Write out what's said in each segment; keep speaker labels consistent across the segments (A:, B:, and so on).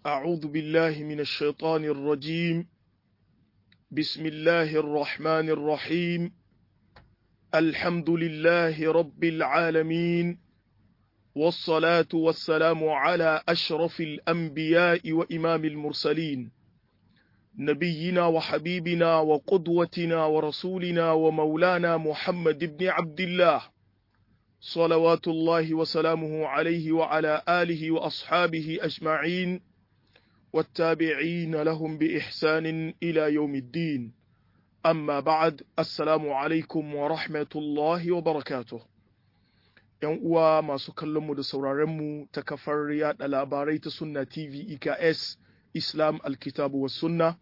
A: أعوذ بالله من الشيطان الرجيم. بسم الله الرحمن الرحيم. الحمد لله رب العالمين، والصلاة والسلام على أشرف الأنبياء وإمام المرسلين، نبينا وحبيبنا وقدوتنا ورسولنا ومولانا محمد بن عبد الله، صلوات الله وسلامه عليه وعلى آله وأصحابه أجمعين، والتابعين لهم بإحسان إلى يوم الدين. أما بعد، السلام عليكم ورحمة الله وبركاته. ‘Yan uwa masu kallonmu da sauraronmu ta kafar yaɗa labarai ta Sunna TV EKS Islam Alkitabu wa Sunna,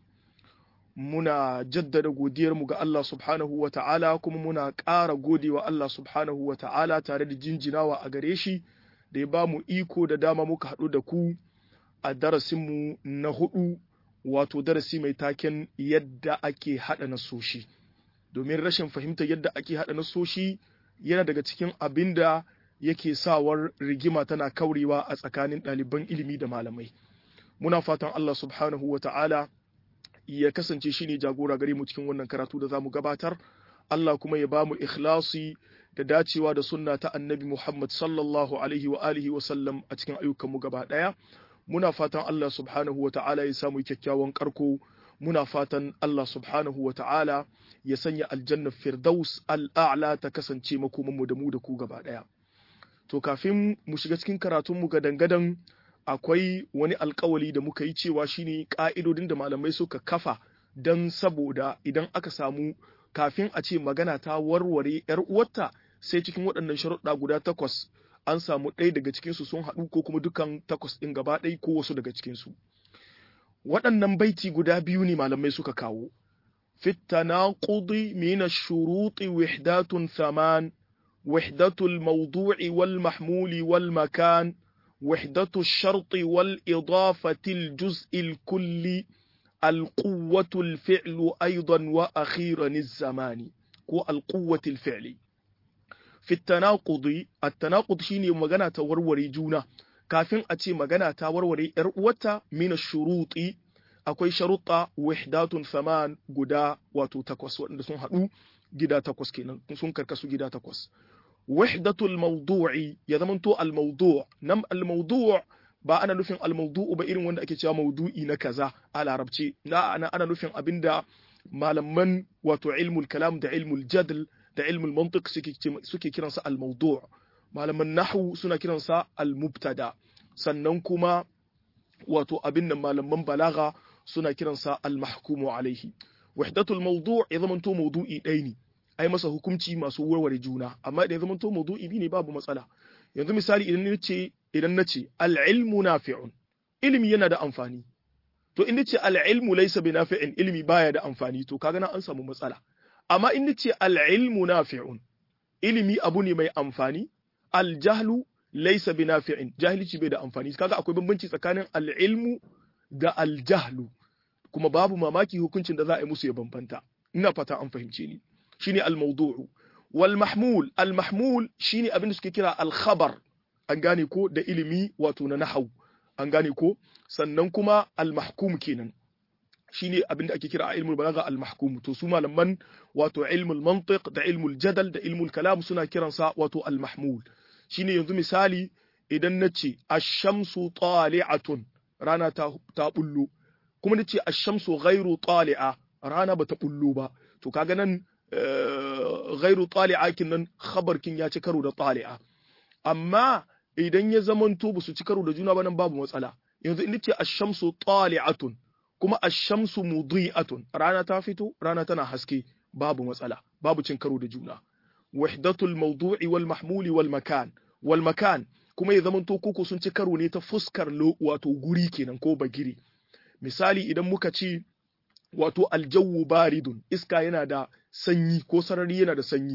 A: muna jaddada godiyarmu ga Allah subhanahu wa ta'ala, kuma muna ƙara godewa Allah subhanahu wa ta'ala tare da jinjinawa a gare shi da ya ba mu iko da dama muka haɗu da ku a darasinmu na hudu, wato darasi mai taken yadda ake haɗa nasoshi. Domin rashin fahimtar yadda ake haɗa nasoshi yana daga cikin abin da yake sawar rigima tana kaurewa a tsakanin ɗaliban ilimi da malamai. Muna fatan Allah subhanahu wa ta'ala ya kasance shi ne jagora gare mu cikin wannan karatu da za mu gabatar. Allah kuma ya ba mu ikhlasi da dacewa da sunna ta annabi Muhammad sallallahu alaihi wa alihi wa sallam a cikin ayyukanmu gaba ɗaya. Muna fatan Allah subhanahu wa ta'ala ya samu kyakkyawan karko. Muna fatan Allah subhanahu wa ta'ala ya sanya aljanna firdaus al'a'la ta kasance makomanmu da mu da ku gaba ɗaya. To kafin mu shiga cikin karatunmu gadan-gadan, akwai wani alkawali da muka yi cewa shine ka'idodin da malamai suka kafa don saboda idan aka samu kafin a ce magana ta warware ‘yar uwarta, sai cikin waɗannan sharuɗa guda 8 an samu ɗaya daga cikinsu sun haɗu ko kuma dukan 8 ɗin gaba ɗaya ko wasu daga cikinsu. Waɗannan baiti guda biyu ne malamai suka kawo. Fit tanaqudi min ash-shuruti wahdatun thaman, wahdatul mawdu'i wal mahmuli wal makan, wahdatu ash-sharti wal idafati al-juz'i al-kulli, al-quwwatu al-fi'lu aidan wa akhiran az-zamani ko al-quwwatu al-fi'li. Fi tanaqudi, at-tanaqud shine magana ta warware juna. Kafin a ce magana ta warware ‘yar uwarta, min shuruti akwai sharuɗa wahdatun thaman guda wato 8 waɗanda sun haɗu gida 8 kenan, sun karkasu gida 8. Wahdatul mawdu'i ya zamanto al-mawdu', nam al-mawdu' ba ana nufin al-mawdu'u ba irin wanda ake cewa mawdu'i na kaza a larabci. Ana nufin abinda malaman wato ilmul kalam da ilmul jadl da ilmul mantiq suke kiransa al-mawdu'. Malaman nahwu suna kiransa al-mubtada. Sannan kuma wato abin nan malaman balagha suna kiransa al-mahkumu alaihi. Wahdatul mawdu' ya zamanto mawdu'i ɗaya ne, ai masa hukunci masu warware juna, amma idan ya zamanto mawdu'i biyu ne babu matsala. Yanzu misali idan nace al-ilmu nafi'un, ilimi yana da amfani. To in nace al-ilmu laysa bi nafi'in, ilimi baya da amfani, to kaga na an samu matsala. Amma in nace al-ilmu nafi'un, ilimi abu ne mai amfani, al-jahlu laysa bi nafi'in, jahilci bai da amfani. Kaga akwai bambanci tsakanin al-ilmu da al-jahlu, kuma babu mamaki hukuncin da za a yi musu ya bambanta. Ina fata an fahimce ni. Shine al-mawdu'u wal mahmul. Al-mahmul shine abin da suke kira al-khabar, an gane ko, da ilimi wato na nahwu, an gane ko. Sannan kuma al-mahkum kenan shine abin da ake kira a ilmul balagha al-mahkum. To su malaman wato ilmul mantiq da ilmul jadal da ilmul kalam suna kiransa wato al-mahmul. Shine yanzu misali idan nace ash-shamsu tali'atun, rana ta bullo, kuma nace ash-shamsu ghairu tali'a, rana bata bullo ba, to kaga nan ghairu tali'a kinnan khabar kin ya ci karo da tali'a. Amma idan ya zamanto ba su ci karo da juna ba nan babu matsala. Yanzu in nace ash-shamsu tali'atun kuma ash-shamsu mudhi'atun, rana ta fito, rana tana haske, babu matsala, babu cin karo da juna. Wahdatul mawdu'i wal mahmuli wal makan. Wal makan kuma ya zamanto koko sun ci karo ne ta fuskar wato guri kenan ko bagiri. Misali idan muka ci wato aljawu baridun, iska yana da sanyi ko sarari yana da sanyi.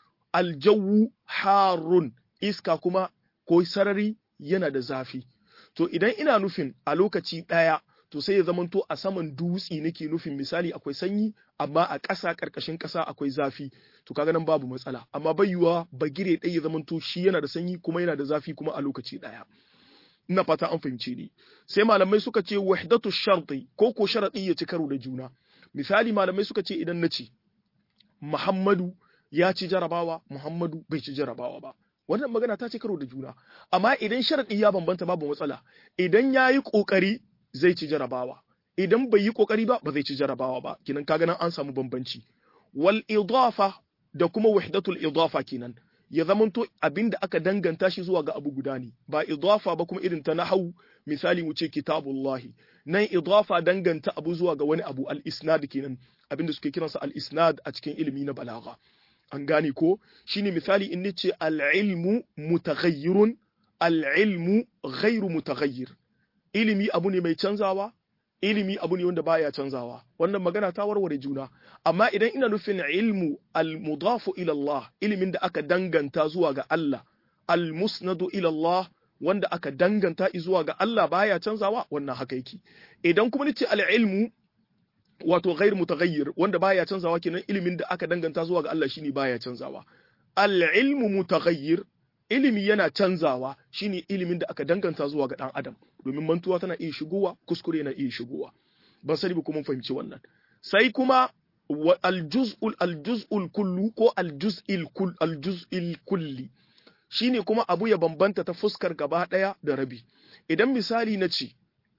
A: Aljawu harun, iska kuma ko sarari yana da zafi. To idan ina nufin a lokaci ɗaya, to sai ya zamanto a saman dutse nake nufin misali akwai sanyi, amma a ƙasa ƙarƙashin ƙasa akwai zafi, to kaga nan babu matsala. Amma bayyuwa bagire ɗaya ya zamanto shi yana da sanyi kuma yana da zafi kuma a lokaci ɗaya. ina fata an fahimce ni. Sai malamai suka ce wahdatu sharti ko sharadi ya ci karo da juna. Misali malamai suka ce idan nace Muhammadu ya ci jarabawa, Muhammadu bai ci jarabawa ba. Wannan magana ta ci karo da juna. Amma idan sharadi ya bambanta babu matsala. Idan yayi kokari zai ci jarabawa. Idan bai yi kokari ba zai ci jarabawa ba. Kinan kaga nan an samu bambanci. Wal idafa da kuma wahdatul idafa kenan. Ya zamanto abinda aka danganta shi zuwa ga abu guda ne. Ba idafa ba kuma irin ta nahwu, misali mu ce kitabullahi. Nan idafa danganta abu zuwa ga wani abu, al-isnad kenan. Abinda suke kiransa al-isnad a cikin ilimi na balagha. An gane ko shine misali in nace al-ilmu mutaghayyirun, al-ilmu ghairu mutaghayyir. Ilimi abu ne mai canzawa, ilimi abu ne wanda baya canzawa. Wannan magana ta warware juna. Amma idan ina nufin ilmu al-mudafu ila Allah, ilimin da aka danganta zuwa ga Allah, al-musnadu ila Allah, wanda aka danganta zuwa ga Allah baya canzawa, wannan haka yake. Idan kuma nace al-ilmu wato ghair mutaghayyir, wanda baya canzawa kenan ilimin da aka danganta zuwa ga Allah shine baya canzawa. Al-ilmu mutaghayyir, ilimi yana canzawa, shine ilimin da aka danganta zuwa ga dan adam, domin mantuwa tana iya shigowa, kuskure yana iya shigowa. Ban sani ba kuma fahimci wannan. Sai kuma al-juz'ul kullu ko al-juz'il kulli, shine kuma abu ya bambanta ta fuskar gaba daya da rabi. Idan misali na ce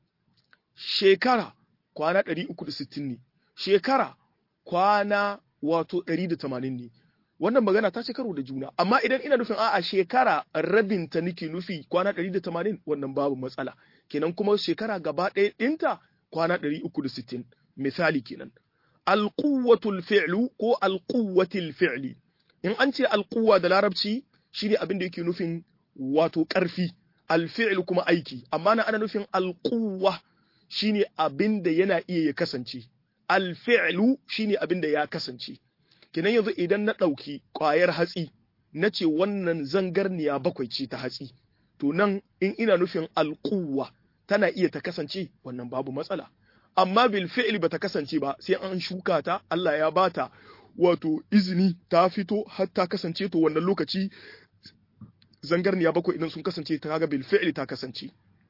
A: shekara kwana 360 ne, shekara kwana wato 180 ne, wannan magana ta ci karo da juna. Amma idan ina nufin a'a shekara rabinta nake nufi kwana 180, wannan babu matsala. Kenan kuma shekara gaba ɗaya ɗinta kwana 360 misali kenan. Alquwwatul fi'lu ko alquwwatil fi'li, in an ce alquwwa da larabci shine abin da yake nufin wato ƙarfi, alfi'lu kuma aiki, amma na ana nufin alquwwa shine abin da yana iya ya kasance, alfi'lu shine abin da ya kasance. Kenan yanzu idan na ɗauki ƙwayar hatsi na ce wannan zangarniya bakwai ce ta hatsi, to nan in ina nufin alquwwa tana iya ta kasance, wannan babu matsala. Amma bil fi'li bata kasance ba, sai an shuka ta, Allah ya bata wato izini ta fito har ta kasance, to wannan lokaci zangarniya bakwai idan sun kasance ta ga bil fi'li ta kasance.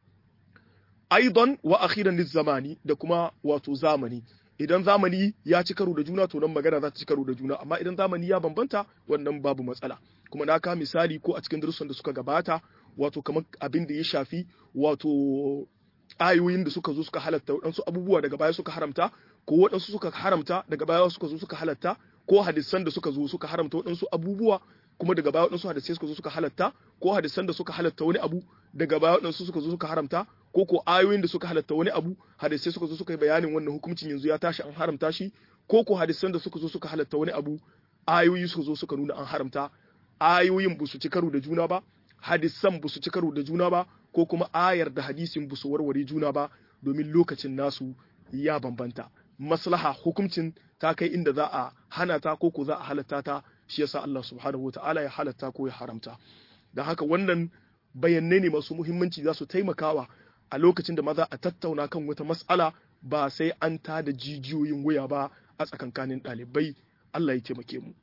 A: Aidan wa akhiran liz-zamani, da kuma wato zamani. Idan zamani ya ci karo da juna to nan magana za ta ci karo da juna, amma idan zamani ya bambanta wannan babu matsala. Kuma na ka misali ko a cikin darussan da suka gabata, wato kamar abin da ya shafi wato ayoyin da suka zo suka halatta waɗansu abubuwa daga baya suka haramta, ko waɗansu suka haramta daga baya suka zo suka halatta, ko hadisan da suka zo suka haramta waɗansu abubuwa kuma daga baya waɗansu hadisai suka zo suka halatta, ko hadisan da suka halatta wani abu daga baya waɗansu suka zo suka haramta, ko ayoyin da suka halatta wani abu hadisai suka zo suka yi bayanin wannan hukuncin yanzu ya tashi an haramta shi, ko hadisan da suka zo suka halatta wani abu ayoyi suka zo suka nuna an haramta. Ayoyin ba su ci karo da juna ba, hadisan ba su ci karo da juna ba, ko kuma ayar da hadisin ba su warware juna ba, domin lokacin nasu ya bambanta. Maslaha hukuncin ta kai inda za a hana ta ko za a halatta ta, shi yasa Allah subhanahu wataala ya halatta ko ya haramta. Dan haka wannan bayanai ne masu muhimmanci, za su taimakawa a lokacin da maza a tattauna kan wata mas'ala, ba sai an tada jijiyoyin wuya ba a tsakankanin ɗalibai. Allah ya taimake mu.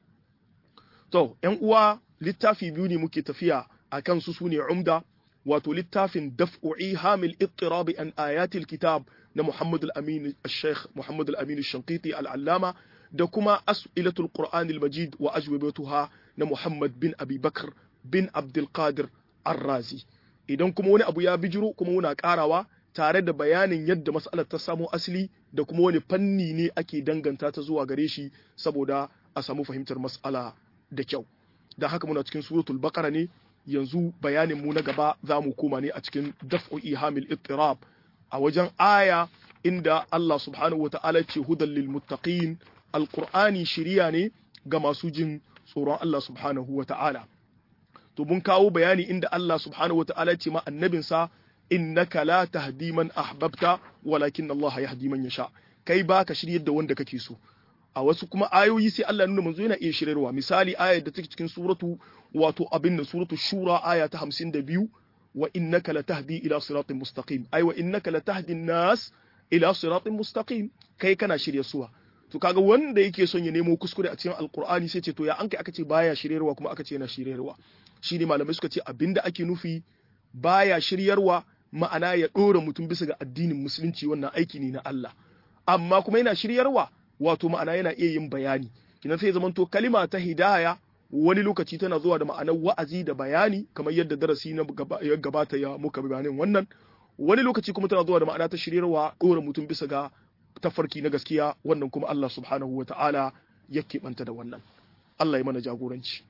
A: To, ‘yan uwa, littafi biyu ne muke tafiya a kan su ne umda, wato littafin daf'u ihamil ittirabi an ayatil kitab na Muhammad al-Amin al-Sheikh Muhammad al-Amin al-Shanqiti al-Allama, da kuma as'ilatul Qur'an al-Majid wa ajwibatuha na Muhammad bin Abi Bakr bin Abdul Qadir Ar-Razi. Idan kuma wani abu ya bijiro kuma muna karawa tare da bayanin yadda mas'alar ta samo asali da kuma wani fanni ne ake danganta ta zuwa gare shi, saboda a samu fahimtar mas'ala da kyau. Da haka muna cikin suratul Baqara ne, yanzu bayanin mu na gaba za mu koma ne a cikin daf'u ihamil ittirab, a wajen aya inda Allah subhanahu wata'ala ce hudan lil muttaqin, alqur'ani shiriya ne ga masu jin tsoron Allah subhanahu wata'ala. To mun kawo bayani inda Allah subhanahu wata'ala ce ma annabinsa innaka la tahdi man ahbabta walakin Allah yahdi man yasha, kai baka shiryar da wanda kake so. A wasu kuma ayoyi sai Allah nuna manzo yana iya shiryarwa. Misali ayar da take cikin suratu wato abin da suratu shura aya ta 52, wa innaka latahdi ila siratin mustaqim, ai wa innaka latahdi an-nas ila siratin mustaqim, kai kana shirye suwa. To kaga wanda yake son ya nemo kuskure a cikin alqur'ani sai ce to ya an kai aka ce baya shiryarwa kuma aka ce yana shiryarwa. Shine malamai suka ce abinda ake nufi baya shiryarwa ma'ana ya ɗora mutum bisa ga addinin musulunci, wannan aiki ne na Allah, amma kuma yana shiryarwa, wato ma'ana yana iya yin bayani. Kinan sai zamanto kalima ta hidaya wani lokaci tana zuwa da ma'anar wa'azi da bayani, kamar yadda darasi na ya gabata ya muka bayanin wannan. Wani lokaci kuma tana zuwa da ma'ana ta shiryarwa, ɗora mutum bisa ga tafarki na gaskiya, wannan kuma Allah subhanahu wa ta'ala ya keɓanta da wannan. Allah ya mana jagoranci.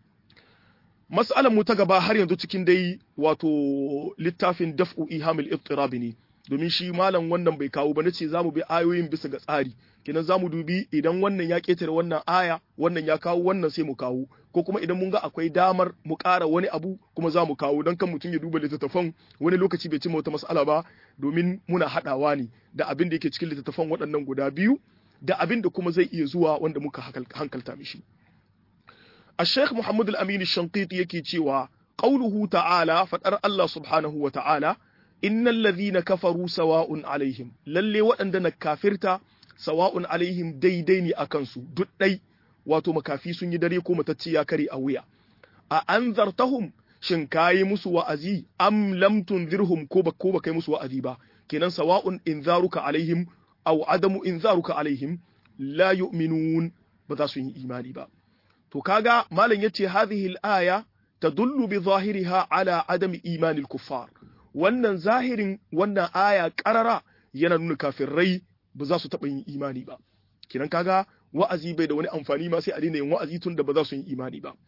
A: Mas'alan mu ta gaba har yanzu cikin dai wato littafin daf'u ihamil ittirabi ne, domin shi malam wannan bai kawo ba, nace zamu bi ayoyin bisa ga tsari, kenan zamu dubi idan wannan ya ketare wannan aya, wannan ya kawo wannan sai mu kawo, ko kuma idan mun ga akwai damar mu ƙara wani abu kuma za mu kawo, don kan mutum ya duba littattafan wani lokaci bai cimma wata mas'ala ba, domin muna haɗawa ne da abin da yake cikin littattafan waɗannan guda biyu da abin da kuma zai iya zuwa wanda muka hankalta mishi. الشيخ محمد الأمين الشنقيطي يكي تشيوا قوله تعالى فتر الله سبحانه وتعالى إن الذين كفروا سواء عليهم للي وأندنا كافرتا سواء عليهم ديني أكنسو دتي واتو مكافي سن يدريكو متتيا كري أويا أأنذرتهم شنكاي مسوا أزي أم لم تنذرهم كوبا كي مسوا أذيبا كنان سواء إنذارك عليهم أو عدم إنذارك عليهم لا يؤمنون بذاسو إيماني با. To kaga malam yace hadhihi al-aya tadullu bi zahiriha ala adami imanil kuffar, wannan zahirin wannan aya karara yana nuna kafirai ba za su taɓa yin imani ba. Kiran kaga wa'azi bai da wani amfani ma sai a daina yin wa'azi tun da ba za su yi imani ba.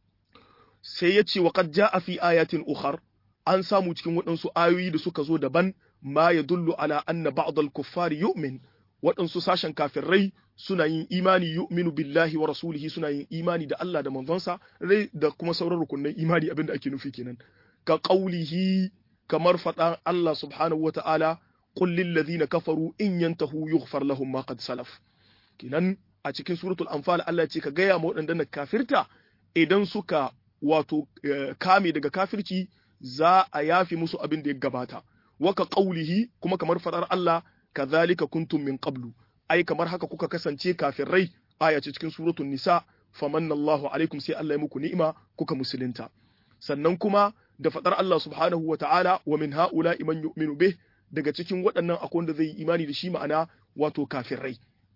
A: Sai yace wa qad jaa fi ayatin ukhar, an samu cikin waɗansu ayoyi da suka zo daban ma yadullu ala anna ba'd al-kuffari yu'min, waɗansu sashen kafirai suna yin imani, yu'minu billahi wa rasulihi, suna yin imani da Allah da manzonsa, da kuma sauran rukunin imani, abinda ake nufi kenan. Ka qaulihi, kamar faɗan Allah subhanahu wa ta'ala, qul lil ladhina kafaru in yantahu yughfar lahum ma qad salaf. Kenan a cikin suratul anfal Allah ce ka gaya ma waɗanda na kafirta, idan suka wato kame daga kafirci za a yafi musu abin da ya gabata. Wa ka qaulihi, kuma kamar faɗar Allah, kadhalika kuntum min qablu, ai kamar haka kuka kasance kafirai, aya ce cikin suratul nisa, famanna Allahu alaikum, sai Allah ya muku ni'ima kuka musulunta. Sannan kuma da fadar Allah subhanahu wa ta'ala, wa min ha'ula'i man yu'minu bih, daga cikin waɗannan akwai wanda zai yi imani da shi, ma'ana wato kafirai.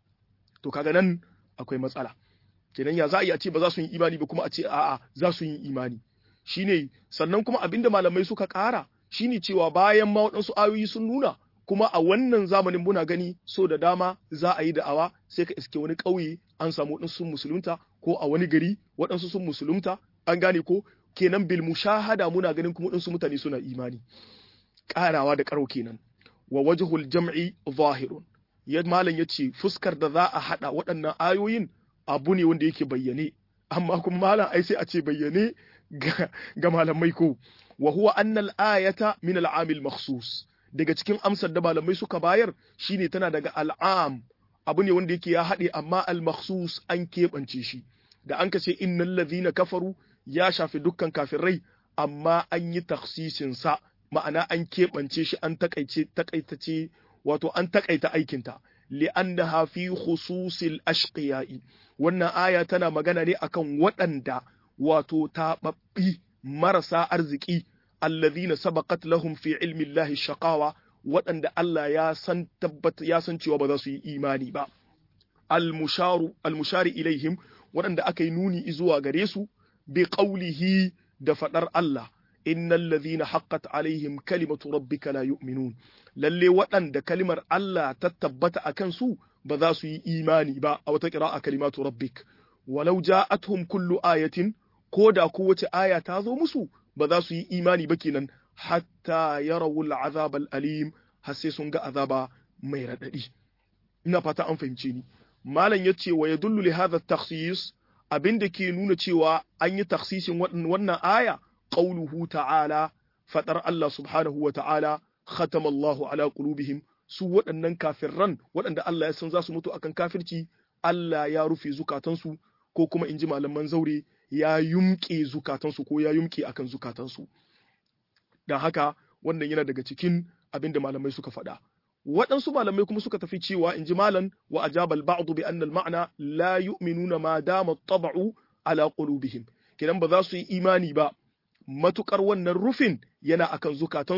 A: To kaga nan akwai matsala. Kenan ya za a yi a ce ba za su yi imani ba, kuma a ce a'a za su yi imani. Shine sannan kuma abinda malamai suka ƙara shine cewa bayan ma waɗansu ayoyi sun nuna, kuma a wannan zamanin muna gani so da dama za a yi da'awa sai ka iske wani ƙauye an samu waɗansu sun musulunta, ko a wani gari waɗansu sun musulunta, an gane ko, kenan bil mushahada muna ganin kuma waɗansu mutane suna imani. Ƙarawa da ƙaro kenan. Wa wajhul jam'i zahirun, malam yace fuskar da za a hada waɗannan ayoyin abu ne wanda yake bayyane, amma kuma malam ai sai a ce bayyane ga malamai ko. Wa huwa anna al-ayata min al-amil makhsus, daga cikin amsar da malamai suka bayar shine tana daga al'am, abu ne wanda yake ya haɗe, amma al-makhsus an keɓance shi. Da an kace innal ladhina kafaru ya shafi dukkan kafirai, amma an yi takhsisin sa, ma'ana an keɓance shi, an takaitace wato an takaita aikinta, li'annaha fi khususil ashqiya'i, wannan aya tana magana ne akan waɗanda wato taɓaɓɓi marasa arziki, alladhina sabaqat lahum fi ilmi Allahi shaqawa, waɗanda Allah ya san cewa ba za su yi imani ba. Al-mushari ilaihim, waɗanda aka yi nuni zuwa gare su bi qawlihi, da faɗar Allah, innal ladhina haqqat alaihim kalimatu rabbika la yu'minun, lalle waɗanda kalimar Allah ta tabbata akan su ba za su yi imani ba, a wata qira'a kalimatu rabbik, walau ja'atuhum kullu ayatin, ko da kowace aya ta zo musu ba za su yi imani ba kenan, hatta yarawul azab al-alim, har sai sun ga azaba mai radadi. Ina fata an fahimce ni. Malam yace wa yadullu li hadha at-takhsis, abinda ke nuna cewa an yi takhsisin wannan aya, qauluhu ta'ala, fadar Allah subhanahu wa ta'ala, khatama Allahu ala qulubihim, su waɗannan kafirran waɗanda Allah ya san za su mutu akan kafirci, Allah ya rufe zukatansu, ko kuma inji malaman zaure ya yumke zukatansu, ko ya yumke akan zukatansu. Dan haka wannan yana daga cikin abinda malamai suka faɗa. Waɗansu malamai kuma suka tafi cewa, inji malam, wa ajabal ba'd bi anna al-ma'na la yu'minuna ma dama at-tab'u ala qulubihim, kidan ba za su yi imani ba matukar wannan rufin yana akan zukatansu,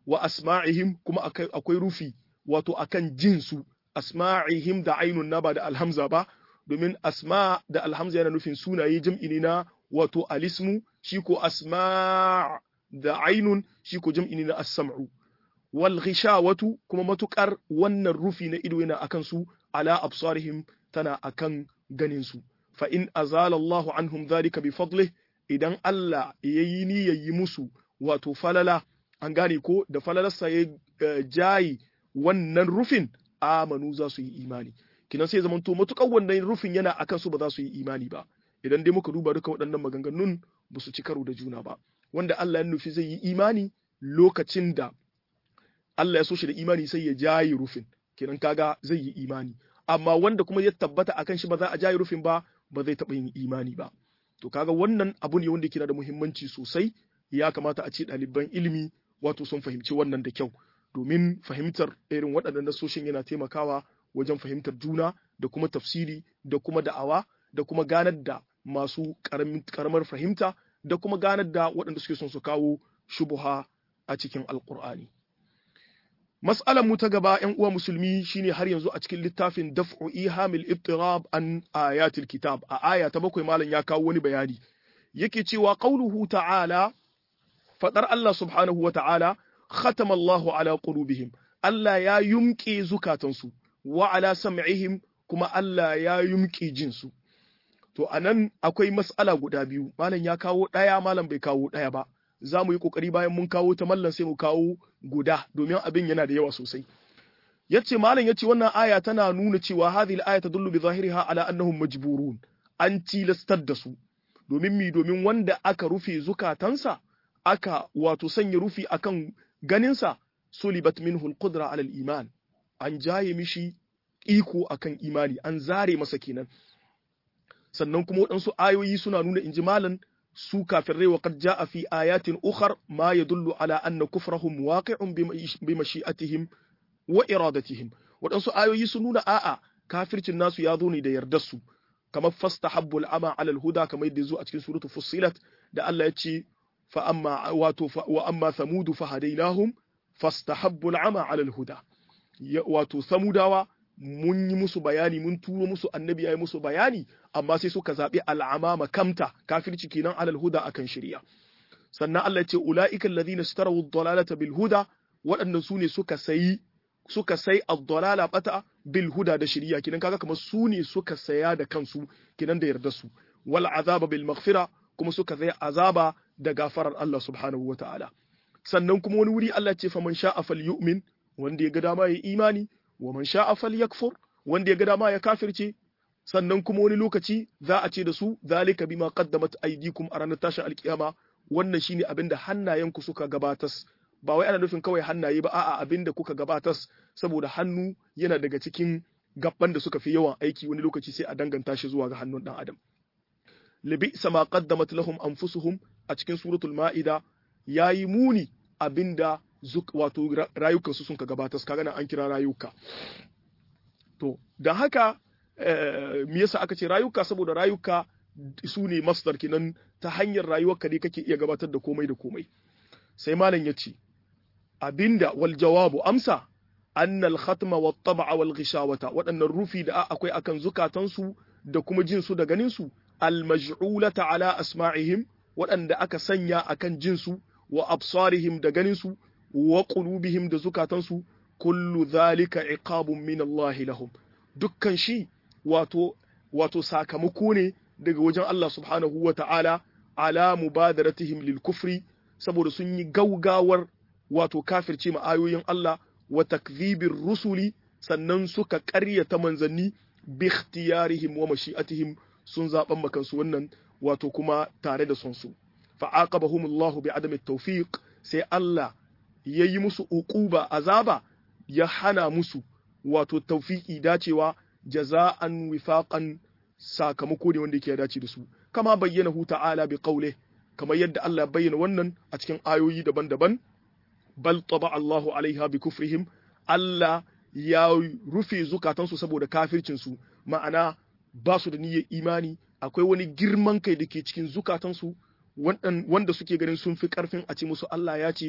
A: wa asma'ihim kuma akwai rufi wato akan jinsu asma'ihim da ainun na ba da alhamza ba domin asma da alhamza yana nufin sunaye jam'i ne na wato alismu shi ko asma' da ainun shi ko jam'i ne na as-sam'u wal ghishawatu kuma matukar wannan rufi na ido yana akan su ala absarihim tana akan ganin su fa in azala Allahu anhum dhalika bi fadlihi idan Allah yayi ni yayi musu wato falala an gane ko da falalarsa ya jayi wannan rufin amanu za su yi imani kinan sai zaman to matukar wannan rufin yana akan su ba za su yi imani ba idan dai muka duba duka waɗannan maganganun ba su ci karo da juna ba wanda Allah ya nufi zai yi imani lokacin da Allah ya so shi da imani sai ya jayi rufin kinan kaga zai yi imani amma wanda kuma ya tabbata akan shi ba za a jayi rufin ba ba zai taɓa yin imani ba to kaga wannan abu ne wanda yake da muhimmanci sosai ya kamata a ce ɗaliban ilimi wato sun fahimci wannan da kyau domin fahimtar irin waɗannan nasoshin yana taimakawa wajen fahimtar juna da kuma tafsiri da kuma da'awa da kuma ganar da masu karamar fahimta da kuma ganar da waɗanda suke son su kawo shubuha a cikin alkur'ani mas'alar mu ta gaba ƴan uwa musulmi shine har yanzu a cikin littafin daf'u ihamil ibtirab an ayatil kitab a aya ta 7 malam ya kawo wani bayani yake cewa qauluhu ta'ala fadar Allah subhanahu wa ta'ala khatama Allahu ala qulubihim Allah ya yumke zukatansu wa ala sam'ihim kuma Allah ya yumke jinsu to anan akwai mas'ala guda biyu malam ya kawo daya malam bai kawo daya ba za mu yi kokari bayan mun kawo ta mallan sai mu kawo guda domin abin yana da yawa sosai yace malam yace wannan aya tana nuna cewa hadhihi al-aya tadullu bi zahiriha ala annahum majburun an tilastar da su domin wanda aka rufe zukatansa aka wato sanya rufi akan ganinsa sulibat minhu al-qudra ala al-iman an jaye mishi iko akan imani an zare masa kenan sannan kuma waɗansu ayoyi suna nuna inji malan su kafirai wa qad jaa fi ayatin ukhar ma yadullu ala anna kufrahum waqi'un bi mashi'atihim wa iradatihim waɗansu ayoyi sun nuna a'a kafircin nasu ya zo ne da yardar su kamar fastahabbu al-ama ala al-huda kamar yadda zo a cikin suratul fussilat da Allah ya ce fa amma wato wa amma thamud fa hadainahum fastahabbu al-ama ala al-huda wato samudawa mun yi musu bayani mun turo musu annabi yayi musu bayani amma sai suka zabi al'ama makamta kafirci kenan alal huda akan shari'a sannan Allah ya ce ulaika alladhina ishtaraw ad-dalalata bil huda waɗannan sune suka sai ad-dalala bata bil huda da shari'a kenan kaga kamar sune suka saya da kansu kenan da yarda su wal azaba bil maghfira kuma suka sai azaba da gafarar Allah subhanahu wataala sannan kuma wani wuri Allah ya ce faman sha'a falyu'min wanda ya ga dama ya imani wa man sha'a falyakfur wanda ya ga dama ya kafirce sannan kuma wani lokaci za a ce da su zalika bima qaddamat aydikum a ranar tashin alkiyama wannan shine abinda hannayenku suka gabatas ba wai ana nufin kawai hannaye ba a'a abinda kuka gabatas saboda hannu yana daga cikin gabban da suka fi yawan aiki wani lokaci sai a danganta shi zuwa ga hannun dan adam libi sama qaddamat lahum anfusuhum a cikin suratul maida yayi muni abinda wato rayukansu sun ka gabatar kaga nan an kira rayuka to dan haka me yasa aka ce rayuka saboda rayuka su ne masdar kinan ta hanyar rayuwarka ne kake iya gabatar da komai da komai sai malam ya ce abinda wal jawabu amsa anna al khatma wat tab'a wal ghishawata waɗannan rufi da akwai akan zukatansu da kuma jin su da ganin su al maj'ulata ala asma'ihim waɗanda aka sanya akan jin su wa absarihim da ganin su wa qulubihim da zukatansu kullu dhalika iqabun min Allah lahum dukkan shi wato sakamako ne daga wajen Allah subhanahu wa ta'ala ala mubadaratihim lil kufri saboda sun yi gaugawar wato kafirce ma ayoyin Allah wa takdhibir rusuli sannan suka ƙaryata manzanni bi ikhtiyarihim wa mashi'atihim sun zaban makansu wannan wato kuma tare da son su fa aqabahumullahu bi adami tawfiq sai Allah yayi musu uquba azaba ya hana musu wato tawfiki dacewa jaza'an wifaqan sakamako ne wanda yake dace da su kama bayyana hu ta'ala bi qawli kamar yadda Allah ya bayyana wannan a cikin ayoyi daban-daban bal taba Allahu alaiha bi kufrihim Allah ya rufe zukatansu saboda kafircin su ma'ana ba su da niyyar imani akwai wani girman kai da ke cikin zukatansu wanda suke ganin sun fi karfin a ce musu Allah ya ce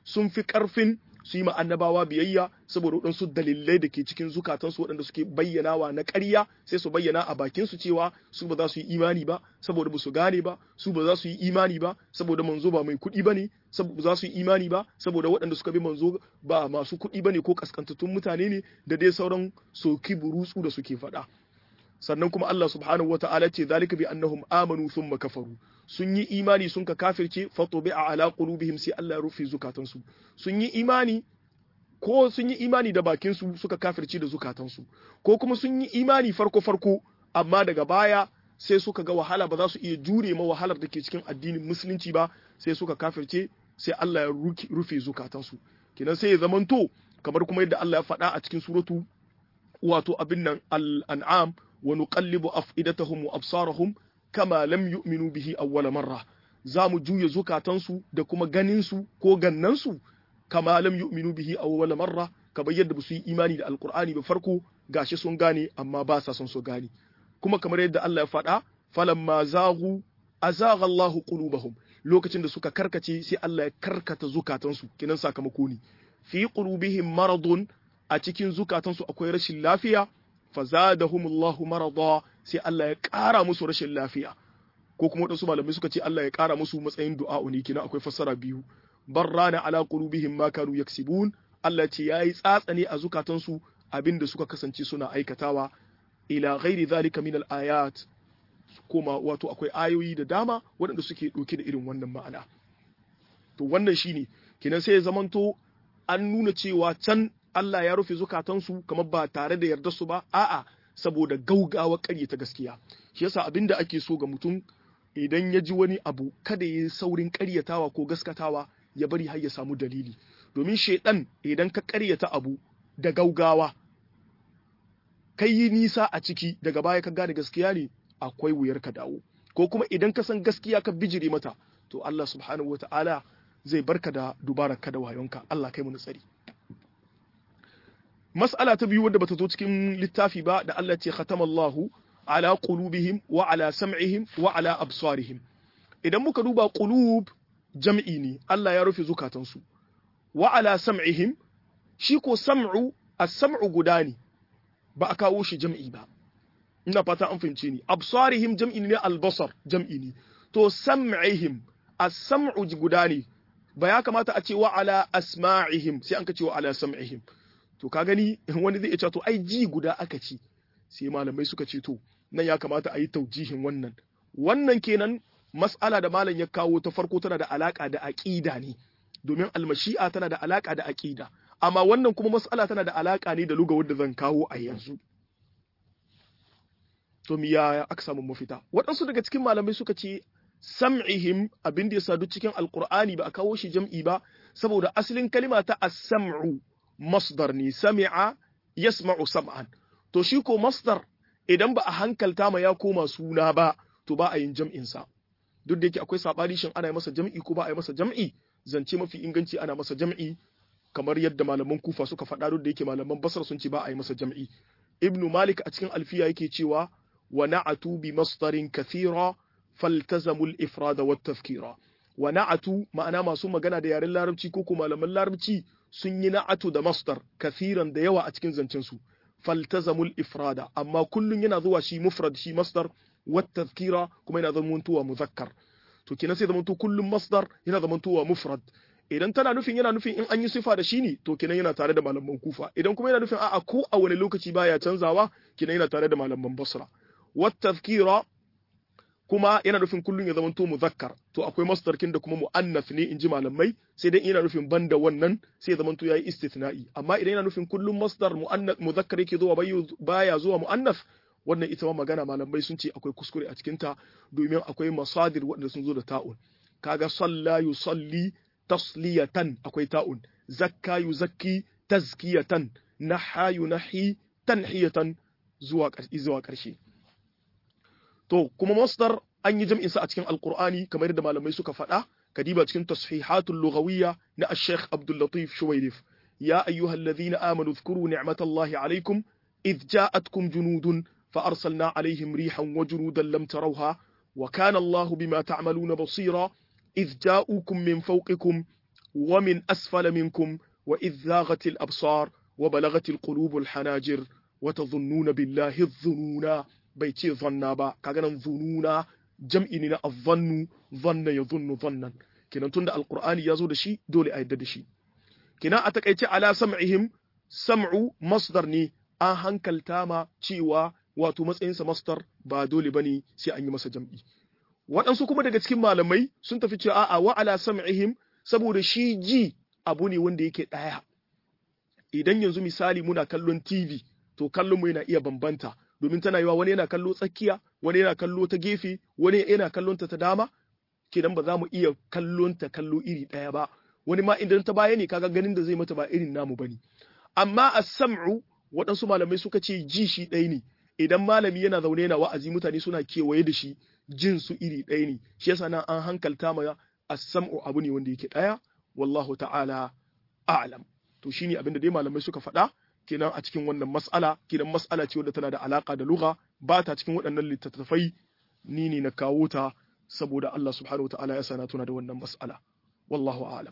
A: sun fi karfin su yi ma annabawa biyayya saboda waɗansu dalilai da ke cikin zukatansu waɗanda suke bayyanawa na ƙarya sai su bayyana a bakinsu cewa su ba za su yi imani ba saboda ba su gane ba, su ba za su yi imani ba saboda manzo ba mai kuɗi ba ne, ba za su yi imani ba saboda waɗanda suka bi manzo ba masu kuɗi ba ne ko kaskantattun mutane ne da dai sauran soki burutsu da suke faɗa. Sannan kuma Allah subhanahu wa ta'ala ce zalika bi annahum amanu thumma kafaru, sun yi imani sun ka kafirce fatubi'a ala qulubihim sai Allah ya rufe zukatansu. Sun yi imani ko sun yi imani da bakin su suka kafirce da zukatansu, ko kuma sun yi imani farko amma daga baya sai suka ga wahala ba za su iya jure ma wahalar da ke cikin addinin musulunci ba sai suka kafirce sai Allah ya rufe zukatansu. Kenan sai ya zamanto kamar kuma yadda Allah ya faɗa a cikin suratu wato abin nan al-an'am wa nuqallibu af'idatahum wa absarahum kama lam yu'minu bihi awwala marra, za mu juya zukatansu da kuma ganinsu ko gannansu kama lam yu'minu bihi awwala marra, kamar yadda ba su yi imani da alqur'ani ba farko gashi sun gane amma ba sa son su gane. Kuma kamar yadda Allah ya faɗa falamma zaghu azagha Allahu qulubahum, lokacin da suka karkace sai Allah ya karkata zukatansu, kinan sakamako ne fi qulubihim maradun, a cikin zukatansu akwai rashin lafiya fazadahumullahu marada, sai Allah ya ƙara musu rashin lafiya. Ko kuma wadansu malamai suka ce Allah ya ƙara musu matsayin du'a ne, kina akwai fassara biyu. Barrana ala qulubihim ma kanu yaksibun, Allah ce yayi tsatsane a zukatansu abinda suka kasance suna aikatawa. Ila ghairi zalika min al-ayat, kuma wato akwai ayoyi da dama waɗanda suke ɗauke da irin wannan ma'ana. To wannan shine kinan sai ya zamanto an nuna cewa can Allah ya rufe zukatansu kamar ba tare da yardar su ba, a'a saboda gaugawa ƙaryata gaskiya. Shi yasa abinda ake so ga mutum idan ya ji wani abu kada ya yi saurin ƙaryatawa ko gaskatawa, ya bari har ya samu dalili. Domin shaidan idan ka ƙaryata abu da gaugawa kai yi nisa a ciki daga baya ka gane gaskiya ne, akwai wuyar ka dawo. Ko kuma idan ka san gaskiya ka bijire mata, to Allah subhanahu wata'ala zai barka da dubarar ka da wayonka. Allah kai mu nasari. Mas'ala ta biyu wadda bata zo cikin littafi ba da Allah ce khatamallahu ala qulubihim wa ala sam'ihim wa ala absarihim. Idan muka duba qulub jam'i ne, Allah ya rufe zukatansu. Wa ala sam'ihim, shi ko sam'u as-sam'u guda ne, ba a kawo shi jam'i ba. Ina fata an fahimce ni. Absarihim jam'i ne, al-basar jam'i ne. To sam'ihim as-sam'u guda ne, ba ya kamata a ce wa ala asma'ihim sai an ka ce wa ala sam'ihim. To ka gani wani zai ce to ai ji guda aka ci, sai malamai suka ce to nan ya kamata a yi taujihin wannan kenan mas'ala da malam ya kawo ta farko tana da alaka da aqida ne, domin almashi'a tana da alaka da aqida, amma wannan kuma mas'ala tana da alaka ne da luga wanda zan kawo a yanzu. To miya aka samu mafita? Waɗansu daga cikin malamai suka ce sam'ihim abin da ya sadu cikin alqur'ani ba a kawo shi jam'i ba saboda asalin kalima ta as-sam'u masdar ne, sami'a yasma'u sam'an. To shi ko masdar idan ba a hankalta ma ya koma suna ba, to ba a yin jam'in sa. Duk da yake akwai sabani shin ana yi masa jam'i ko ba a yi masa jam'i, zance mafi inganci ana masa jam'i kamar yadda malaman Kufa suka faɗa, duk da yake malaman Basra sun ce ba a yi masa jam'i. Ibn Malik a cikin Alfiya yake cewa wa na'atu bi masdarin kathira faltazamu al-ifrada wat tafkira. Wa na'atu ma'ana masu magana da yaren Larabci ko kuma malaman Larabci sun yi na'atu da masdar kathiran da yawa a cikin zancen su. Faltazamul ifrada, amma kullun yana zuwa shi mufrad shi masdar, wat tadhkira kuma yana zamantowa muzakkar. To kenan sai zamanto kullun masdar yana zamantowa mufrad. Idan tana nufin yana nufin in an yi sifa da shi ne, to kenan yana tare da malaman Kufa. Idan kuma yana nufin a'a ko a wani lokaci baya canzawa, kenan yana tare da malaman Basra. Wat tadhkira kuma yana nufin kullun ya zamanto muzakkar. To akwai masdarkin da kuma muannath ne inji malamai, sai dai yana nufin banda wannan sai ya zamanto yayi istithna'i. Amma idan yana nufin kullun masdar muannath muzakkar yake zuwa baya zuwa muannath, wannan ita ma magana malamai sun ce akwai kuskure a cikin ta, domin akwai masadir wanda sun zo da ta'un. Kaga salla yusalli tasliyatan akwai ta'un, zakka yuzakki tazkiyatan, naha yunahi tanhiyatan zuwa ƙarshe. To kuma masdar an yi jam'in sa a cikin alqur'ani kamar yadda malamai suka faɗa, kadiba cikin tashihatul lughawiyya na Sheikh Abdul Latif Shuwairif. Ya ayyuhalladhina amanu dhkuru ni'matallahi alaykum idh ja'atkum junudun fa arsalna alayhim rihan wa junudan lam tarawha wa kana Allahu bima ta'maluna basira idh ja'ukum min fawqikum wa min asfala minkum wa idh zaghatil absar wa balagatil qulubul hanajir wa tadhunnuna billahi dhununa bai ce zanna ba kaga nan dhununa jam'i ne na adhannu dhanna yadhunnu dhannan kenan tunda alqur'ani yazo da shi dole a yadda da shi kenan a takaice ala sam'ihim sam'u masdar ne an hankalta ma cewa wato matsayinsa masdar ba dole bane sai an yi masa jam'i waɗansu kuma daga cikin malamai sun tafi cewa a'a wa ala sam'ihim saboda shi ji abu ne wanda yake ɗaya idan yanzu misali muna kallon TV to kallon mu yana iya bambanta domin tana yiwa wani yana kallo tsakiya wani yana kallo ta gefe wani yana kallon ta dama kenan ba za mu iya kallon ta kallo iri ɗaya ba wani ma idan ta baya ne kaga ganin da zai mata ba irin namu bane amma as-sam'u waɗansu malamai suka ce ji shi ɗaya ne idan malami yana zaune yana wa'azi mutane suna kewaye da shi jin su iri ɗaya ne shi yasa nan an hankalta ma as-sam'u abu ne wanda yake ɗaya wallahu ta'ala a'lam to shine abin da dai malamai suka faɗa kenan a cikin wannan mas'ala kenan mas'ala ce wadda tana da alaka da lugha ba ta cikin waɗannan littattafai ni ne na kawo ta saboda Allah subhanahu wa ta'ala ya sana tuna da wannan mas'ala wallahu a'lam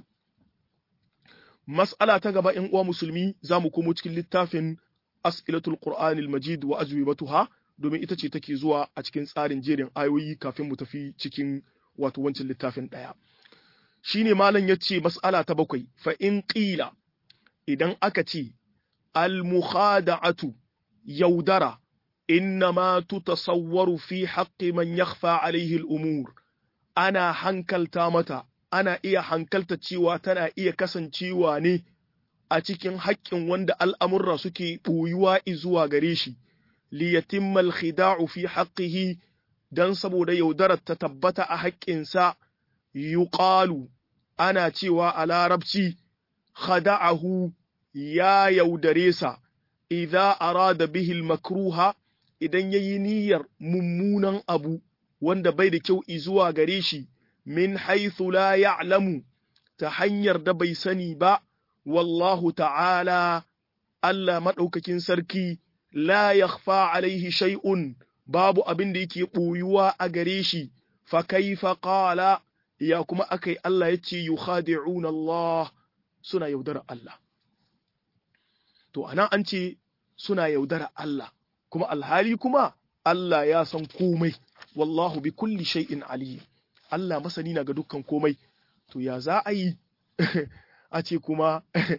A: mas'ala ta gaba in uwa musulmi zamu komo cikin littafin as'ilatul qur'anil majid wa ajwibatuha domin ita ce take zuwa a cikin tsarin jerin ayoyi kafin mu tafi cikin wato wancan littafin daya shine malam yace mas'ala ta bakwai fa in qila idan aka ce al mukhada'atu yaudara innama tutasawwaru fi haqqi man yakhfa alayhi al umur ana hankalta mata ana iya hankalta cewa tana iya kasancewa ne a cikin haƙƙin wanda al'amurra suke ɓoyuwa zuwa gare shi, liyatimmal khida'u fi haƙƙihi don saboda yaudarar ta tabbata a haƙƙinsa, yuqalu ana cewa a larabci, khada'ahu ya yaudare sa, idza arada bihil makruha idan ya yi niyyar mummunan abu wanda bai da kyau zuwa gare shi, min haithu la ya'lamu ta hanyar da bai sani ba, wallahu ta'ala Allah maɗaukakin sarki la yakhfa alaihi shay'un babu abin da yake ɓoyuwa a gare shi, fa kaifa qala ya kuma akai Allah ya ce yukhadi'una Allah suna yaudara Allah. To anan an ce suna yaudara Allah, kuma alhali kuma Allah ya san komai, wallahu bi kulli shay'in alim. Allah masani na ga dukkan komai, to ya za a yi a ce kuma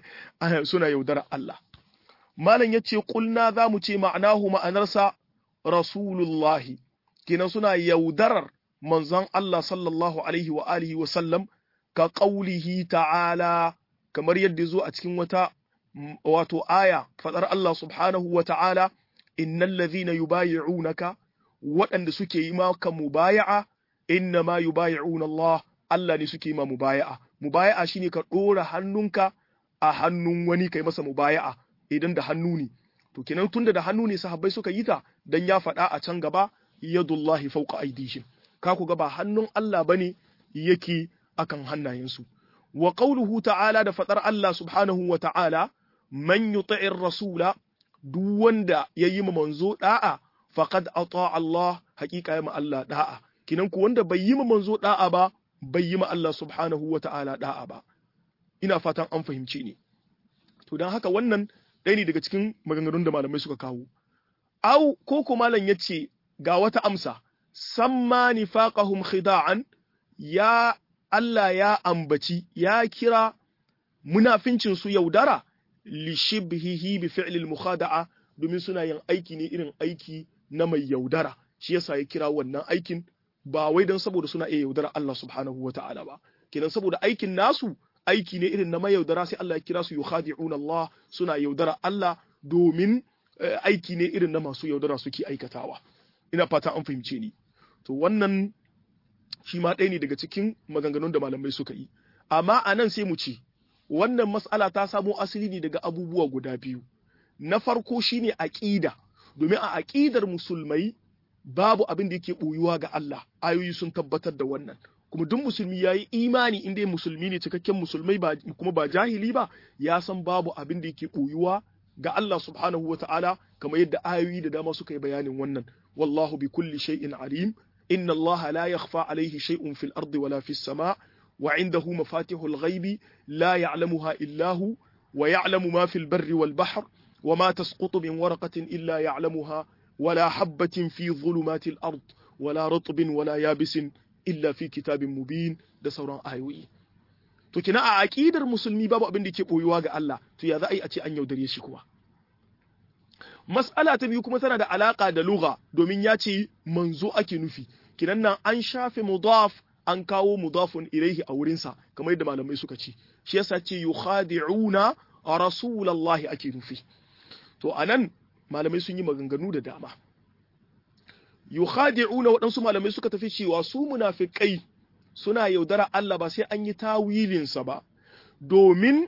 A: suna yaudara Allah. Malam ya ce, ƙulna za mu ce ma'anahu ma'anarsa Rasulullahi, kenan suna yaudarar manzon Allah sallallahu alaihi wa alihi wa sallam ka ƙaulihi ta'ala, kamar yadda zo a cikin wata wato aya, faɗar Allah subhanahu wa ta'ala, innal ladhina yubayi'unaka waɗanda suke yi maka mubaya'a inna ma yubayi'una Allah Allah ne suke yi ma mubaya'a mubaya'a shine ka ɗora hannunka a hannun wani kai masa mubaya'a idan da hannu ne to kenan tunda da hannu ne sahabbai suka yi ta dan ya faɗa a can gaba yadullahi fawqa aydihim ka ku ga ba hannun Allah bane yake akan hannayensu wa qawluhu ta'ala da faɗar Allah subhanahu wa ta'ala man yuti'ir rasula duk wanda yayi ma manzo da'a faqad ata Allah haƙiƙa ya ma Allah da'a kinan ku wanda bai yi ma manzo da'a ba bai yi ma Allah subhanahu wa ta'ala da'a ba ina fatan an fahimce ni to dan haka wannan ɗaya ne daga cikin maganganun da malamai suka kawo au ko ko malam yace ga wata amsa samma nifaqahum khida'an ya Allah ya ambaci ya kira munafincin su yaudara li shibhihi bi fi'li al-mukhada'a domin suna yin aiki ne irin aiki na mai yaudara shi yasa ya kira wannan aikin ba wai don saboda suna iya yaudara Allah subhanahu wa ta'ala ba kenan saboda aikin nasu aiki ne irin na mai yaudara sai Allah ya kira su yukhadi'una Allah suna yaudara Allah domin aiki ne irin na masu yaudara suke aikatawa ina fata an fahimce ni to wannan shi ma ɗaya ne daga cikin maganganun da malamai suka yi amma a nan sai mu ce wannan mas'ala ta samo asali ne daga abubuwa guda biyu na farko shine aqida domin a aqidar musulmai babu abin da yake boyuwa ga Allah ayoyi sun tabbatar da wannan kuma duk musulmi yayi imani inda musulmi ne cikakken musulmai ba kuma ba jahili ba ya san babu abin da yake boyuwa ga Allah subhanahu wataala kamar yadda ayoyi da dama suka yi bayanin wannan wallahu bi kulli shay'in alim inna Allah la yakhfa alayhi shay'un fil ardi wala fis sama' wa indahu mafatihul ghaibi la ya'lamuha illa hu wa ya'lamu ma fil barri wal bahr wa ma tasqutu min waraqatin illa ya'lamuha wala habatin fi dhulumatil ard wala ratbin wala yabisin illa fi kitabin mubin da sauran ayoyi. To kina a aqidar musulmi babu abin da yake boyuwa ga Allah, to ya za a yi a ce an yaudare shi kuma. Mas'ala ta biyu kuma tana da alaka da lugha, domin ya ce manzo ake nufi, kinan nan an shafe mudaf an kawo mudafun ilaihi a wurinsa, kamar yadda malamai suka ce, shi yasa ce yukhadi'una rasulallahi ake nufi. To anan malamai sun yi maganganu da dama. Yukhadi'una waɗansu malamai suka tafi cewa su munafikai suna yaudara Allah ba sai an yi tawilinsa ba, domin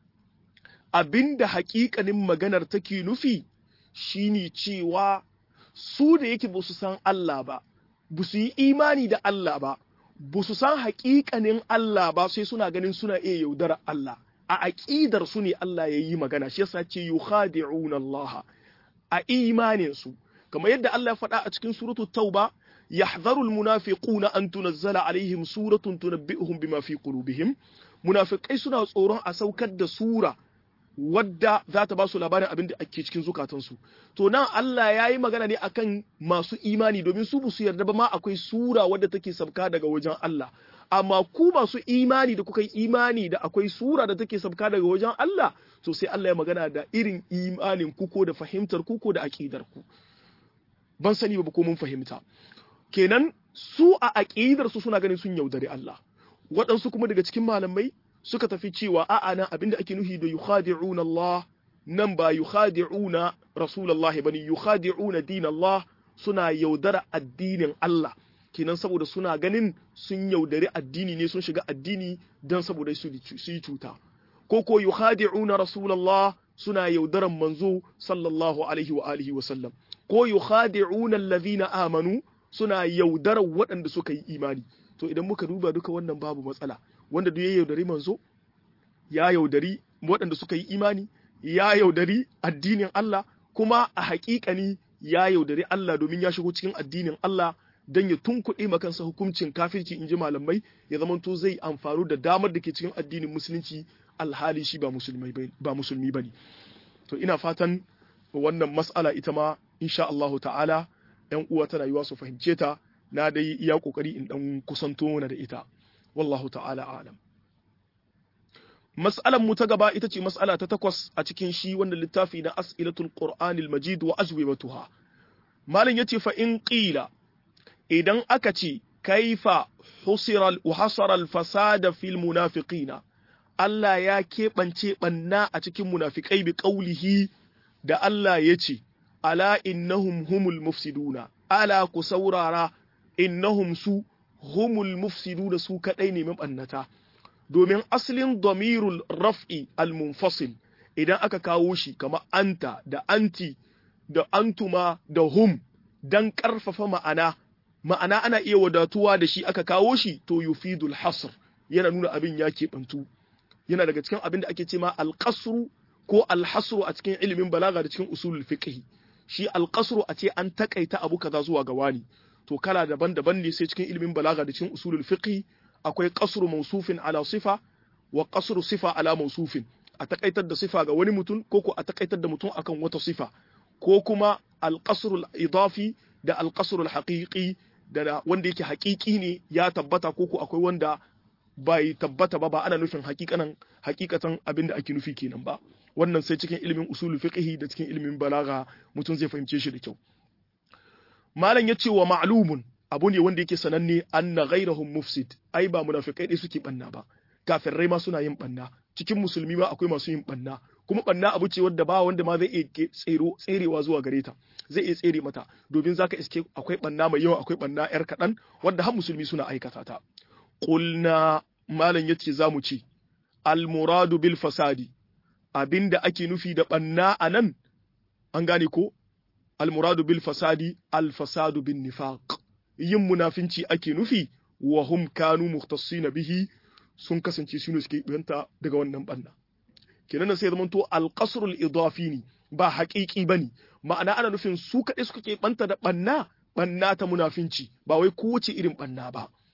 A: abinda haƙiƙanin maganar take nufi shine cewa su da yake ba su san Allah ba, ba su yi imani da Allah ba, ba su san haƙiƙanin Allah ba, sai suna ganin suna iya yaudara Allah. A aƙidar su ne Allah ya yi magana, shi yasa ce yukhadi'una Allah a imaninsu. Kamar yadda Allah ya faɗa a cikin suratul Tauba, yahdharu almunafiquna an tunazzala alaihim suratun tunabbi'uhum bima fi qulubihim. Munafikai suna tsoron a saukar da sura wadda za ta ba su labarin abin da ake cikin zukatansu. To nan Allah ya yi magana ne akan masu imani, domin su ba su yarda ba ma akwai sura wadda take sabka daga wajen Allah. Amma ku masu imani da kuka yi imani da akwai sura da take sabka daga wajen Allah, to sai Allah ya magana da irin imanin ku ko da fahimtar ku ko da aqidar ku. Ban sani ba ko mun fahimta. Kenan su a aqidar su suna ganin sun yaudari Allah. Waɗansu kuma daga cikin malamai suka tafi cewa a'a nan abinda ake nufi da yukhadi'una Allah nan ba yukhadi'una Rasulullah bane, yukhadi'una dinallah, suna yaudara addinin Allah. Kenan saboda suna ganin sun yaudari addini ne, sun shiga addini dan saboda su yi cuta. Ko yukhadi'una Rasulullah, suna yaudaran manzo sallallahu alaihi wa alihi wa sallam. Ko yukhadi'una alladhina amanu, suna yaudaran waɗanda suka yi imani. To idan muka duba duka wannan babu matsala, wanda duk ya yaudari manzo, ya yaudari waɗanda suka yi imani, ya yaudari addinin Allah, kuma a haƙiƙani ya yaudari Allah domin ya shigo cikin addinin Allah don ya tunkuɗe makansa hukuncin kafirci, in ji malamai, ya zamanto zai amfanu da damar da ke cikin addinin musulunci, alhali shi ba musulmi ba ne. To ina fatan wannan mas'ala ita ma insha Allahu ta'ala ‘yan uwa tana yiwa su fahimce ta, na dai iya ƙoƙari in ɗan kusanto mana da ita, wallahu ta'ala alam. Mas'alan mu ta gaba ita ce mas'ala ta 8 a cikin shi wannan littafi na As'ilatul Qur'anil Majid wa ajwibatuha. Malam yace fa in qila, idan aka ce kaifa hasara al-fasada fil munafiqina, Allah ya keɓance ɓanna a cikin munafikai bi ƙaulihi da Allah ya ce, ala innahum humul mufsiduna, ala ku saurara, innahum su humul mufsiduna, su kaɗai ne maɓannata. Domin asalin damirul raf'i al-munfasil idan aka kawo shi kama anta da anti da antuma da hum dan ƙarfafa ma'ana ana iya wadatuwa da shi aka kawo shi, to yufidul hasr, yana nuna abin ya keɓantu. Yana daga cikin abin da ake ce ma alƙasru ko alhasru a cikin ilimin balaga da cikin usulul fiqh. Shi alƙasru a ce an takaita abu kaza zuwa ga wani, to kala daban-daban ne sai cikin ilimin balaga da cikin usulul fiqh akwai qasru mawsufin ala sifa wa qasru sifa ala mawsufin, a takaitar da sifa ga wani mutum ko ko a takaitar da mutum akan wata sifa, ko kuma alqasru al-idafi da alqasru al-haqiqi da wanda yake haƙiƙi ne ya tabbata, ko ko akwai wanda bai tabbata ba ana nufin hakikatan abin da ake nufi kenan ba. Wannan sai cikin ilimin usulul fiqh da cikin ilimin balaga mutum zai fahimce shi da kyau. Malam ya ce wa ma'lumun, abu ne wanda yake sananne, anna ghayrahum mufsid, ai ba munafikai dai suke banna ba, kafirai ma suna yin banna, cikin musulmi ma akwai masu yin banna, kuma banna abu ce wadda ba wanda ma zai iya tserewa zuwa gare ta, zai iya tsere mata, domin zaka iske akwai banna mai yawa, akwai banna yar kaɗan wadda har musulmi suna aikata ta. Qulna, malam yace zamu ce al muradu bil fasadi, abinda ake nufi da banna anan, an gane ko, al muradu bil fasadi al fasadu bin nifaq, yin munafinci ake nufi, wa hum kanu mukhtassina bihi, sun kasance su ne suke banta daga wannan banna. Kenan sai zaman to al qasr al idafi ne, ba haƙiƙi bane, ma'ana ana nufin su kaɗai suka ke banta da banna ta munafinci, ba wai kowace irin banna ba.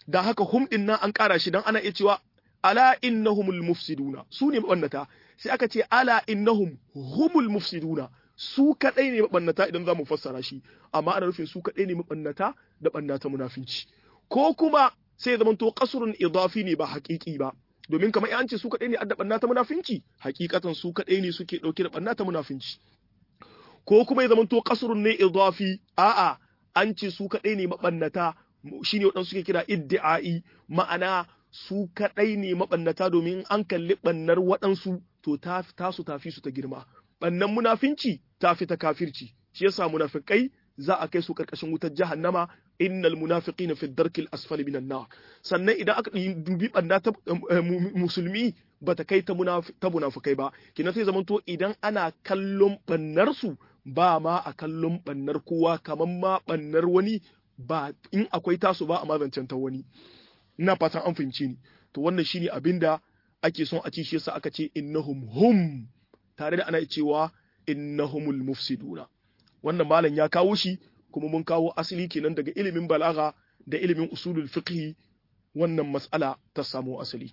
A: dan haka hum din nan an ƙara shi dan ana iya cewa ala innahumul mufsiduna su ne mabannata sai aka ce ala innahum humul mufsiduna su kadai ne mabannata idan zamu fassara shi amma ana nufin su kadai ne mabannata da bannata munafinci ko kuma sai zaman to qasrun idafi ne ba haƙiƙi ba domin kamar an ce su kadai ne adda bannata munafinci hakikatan su kadai ne suke dauke da bannata munafinci ko kuma ya zaman to qasrun ne idafi a'a an ce su kadai ne mabannata shine wadansu suke kira iddi'ai ma'ana su kadai ne mabannata domin an kalli bannar waɗansu to tasu tafi su ta girma bannan munafinci tafi ta kafirci shi yasa munafikai za a kai su karkashin wutar jahannama innal munafiqina fi darkil asfali minan nar sannan idan aka dubi banna ta musulmi bata kai ta munafikai ba kina sai zamanto idan ana kallon bannar su ba ma a kallon bannar kowa kaman ma bannar wani ba in akwai tasu ba a mazancen ta wani ina fatan an fahimce ni to wannan shine abinda ake son a ci shi yasa aka ce innahum hum tare da ana cewa innahumul mufsiduna wannan malam ya kawo shi kuma mun kawo asali kenan daga ilimin balaga da ilimin usulul fiqh wannan mas'ala ta samu asali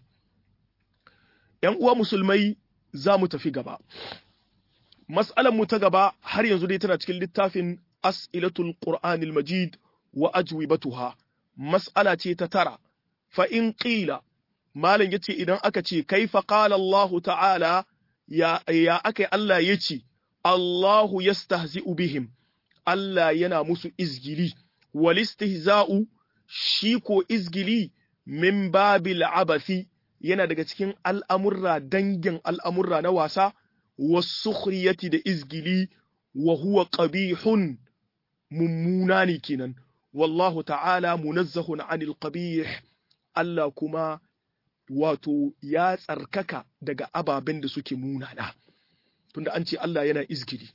A: yan uwa musulmai za mu tafi gaba mas'alan mu ta gaba har yanzu dai tana cikin littafin as'ilatul qur'anil majid wa ajwibatuha mas'ala ce ta tara fa in qila malam yace idan aka ce kaifa qala Allah ta'ala ya akai Allah yace Allahu yastahzi'u bihim Allah yana musu izgili wal istihza'u shi ko izgili min babil abathi yana daga cikin al'amurra dangin al'amurra na wasa wasukhriyati da izgili wa huwa qabihun mummuna ne kenan wallahu ta'ala munazzahun 'anil qabih Allah kuma wato ya tsarkaka daga ababen da suke munana tunda an ce Allah yana izgili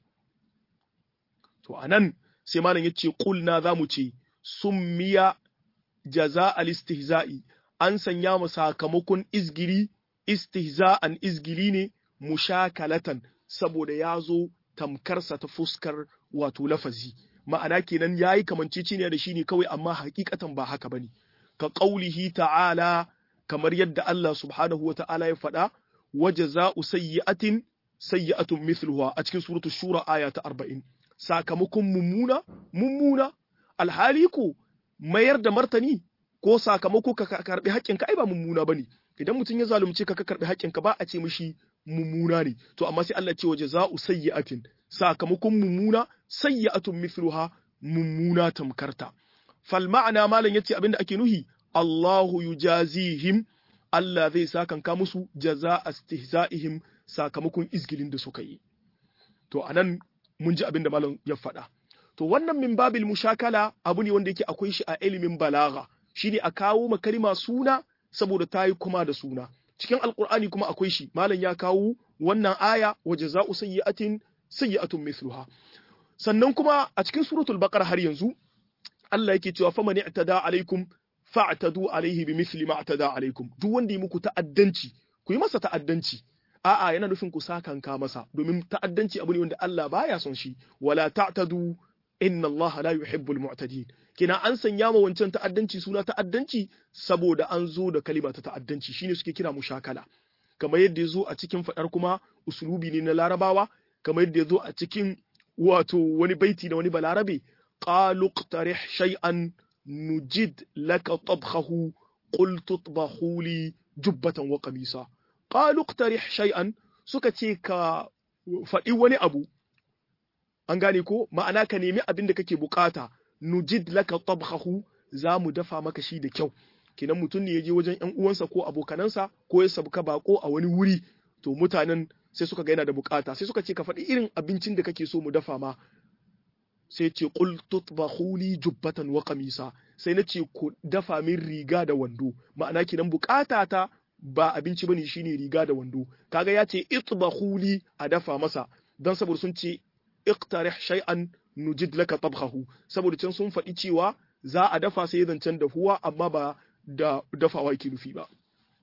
A: to anan sai malam yace qulna zamu ce summiya jaza'al istihza'i an sanya mu sakamakon izgili istihza'an izgili ne mushakalatan saboda yazo tamkarsa ta fuskar wato lafazi ma'ana kenan yayi kamanceceniya da shi ne kawai amma hakikatan ba haka bane ka qaulihi ta'ala kamar yadda Allah subhanahu wa ta'ala ya faɗa wajaza'u sayyi'atin sayyi'atun mithluha a cikin suratul shura aya ta 40 sakamakon mummuna alhali ko mayar da martani ko sakamako ka karbi haƙƙinka ai ba mummuna bane idan mutum ya zalunce ka karbi haƙƙinka ba a ce mishi mummuna ne to amma sai Allah ce wajaza'u sayyi'atin sakamakon mummuna sayyi'atun mithluha mummuna tamkarta fal ma'ana malan yace abinda ake nuhi Allahu yujazihim Allah zai sakanka musu jaza'a istihza'ihim sakamakon izgilin da suka yi to anan mun ji abinda malam ya faɗa to wannan min babil mushakala abu ne wanda yake akwai shi a ilimin balaga shine a kawo ma kalma suna saboda ta yi kuma da suna cikin alqur'ani kuma akwai shi malam ya kawo wannan aya wa jazaa'u sayyi'atun mithluha sannan kuma a cikin suratul baqara har yanzu Allah yake cewa faman i'tada alaikum fa'tadu alaihi bimithli ma i'tada alaikum duk wanda yi muku ta'addanci ku yi masa ta'addanci a'a yana nufin ku sakanka masa domin ta'addanci abu ne wanda Allah baya son shi wala ta'tadu inna Allah la yuhibbul mu'tadin kina an sanya ma wancan ta'addanci suna ta'addanci saboda an zo da kalima ta ta'addanci shine suke kira mushakala kamar yadda yazo a cikin fadar kuma usulubi ne na larabawa kamar yadda yazo a cikin wato wani baiti da wani balarabe qalu iqtarih shay'an nujid laka tabkhahu qul tutbahu li jubbatan wa qamisa qalu iqtarih shay'an suka ce ka faɗi wani abu an gane ko ma'ana ka nemi abin da kake bukata nujid laka tabkhahu za mu dafa maka shi da kyau kenan mutum ne ya je wajen ƴan uwansa ko abokanansa ko ya sabka bako a wani wuri to mutanen sai suka ga yana da bukata sai suka ce ka faɗi irin abincin da kake so mu dafa ma sai ce qul tutbahu li jubbatan wa qamisa sai na ce ku dafa min riga da wando ma'ana kenan bukata ta ba abinci bane shine riga da wando kaga ya ce itbahu li a dafa masa dan saboda sun ce iqtarih shay'an nujid laka tabkhahu saboda can sun faɗi cewa za a dafa sai zancen dahuwa amma ba da dafawa yake nufi ba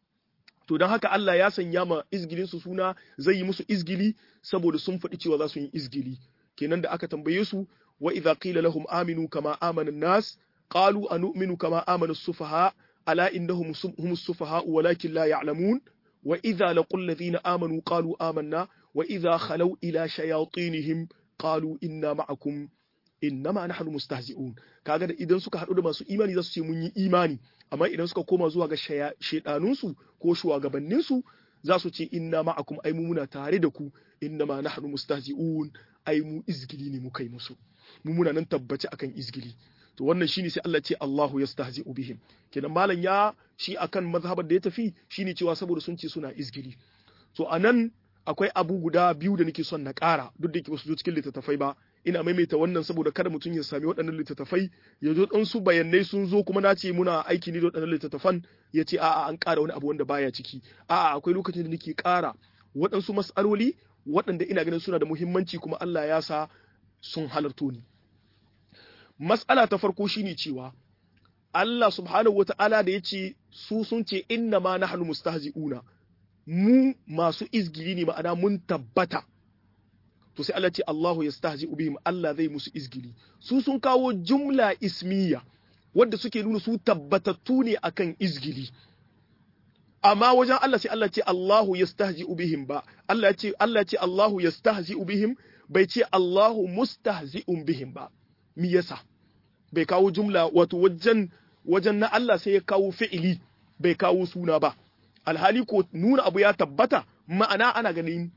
A: to dan haka Allah ya sanya ma izgilin su suna zai yi musu izgili saboda sun faɗi cewa za su yi izgili kenan da aka tambaye su wa idza qila lahum aminu kama amana an-nas qalu anu'minu kama amana as-sufaha ala innahum humus sufaha walakin la ya'lamun wa idha laqul ladhina amanu qalu amanna wa idha khalaw ila shayatinihim qalu inna ma'akum innama nahnu mustahzi'un. Kaga da idan suka hadu da masu imani za su ce mun yi imani, amma idan suka koma zuwa ga shedanunsu ko shugabanninsu za su ce inna ma'akum ai mu muna tare da ku innama nahnu mustahzi'un ai mu izgili ne mu kai musu, mu muna nan tabbaci akan izgili. To wannan shine sai Allah ce Allahu yastahzi'u bihim. Kenan malam ya shi akan mazhabar da ya tafi shine cewa saboda sun ce suna izgili. To anan akwai abu guda biyu da nake son na ƙara, duk da ke wasu zo cikin littattafai ba, ina maimaita wannan saboda kada mutum ya sami waɗannan littattafai ya zo ɗan su bayanai sun zo kuma na ce muna aiki ne da waɗannan littattafan ya ce a'a an ƙara wani abu wanda baya ciki. A'a akwai lokacin da nake ƙara waɗansu mas'aloli waɗanda ina ganin suna da muhimmanci kuma Allah ya sa sun halarto ni. Mas'ala ta farko shine cewa Allah subhanahu wata'ala da ya ce su sun ce inna ma nahnu mustahzi'una, mu masu izgili ne, ma'ana mun tabbata. To sai Allah ce Allahu yastahzi'u bihim, Allah zai musu izgili. Su sun kawo jumla ismiya wadda suke nuna su tabbatattu ne akan izgili. Amma wajen Allah sai Allah ce Allahu yastahzi'u bihim ba. Allah ce Allahu yastahzi'u bihim, bai ce Allahu mustahzi'un bihim ba. Me yasa? Bai kawo jumla, wato wajen na Allah sai ya kawo fi'ili, bai kawo suna ba. Alhali ko nuna abu ya tabbata, ma'ana ana ganin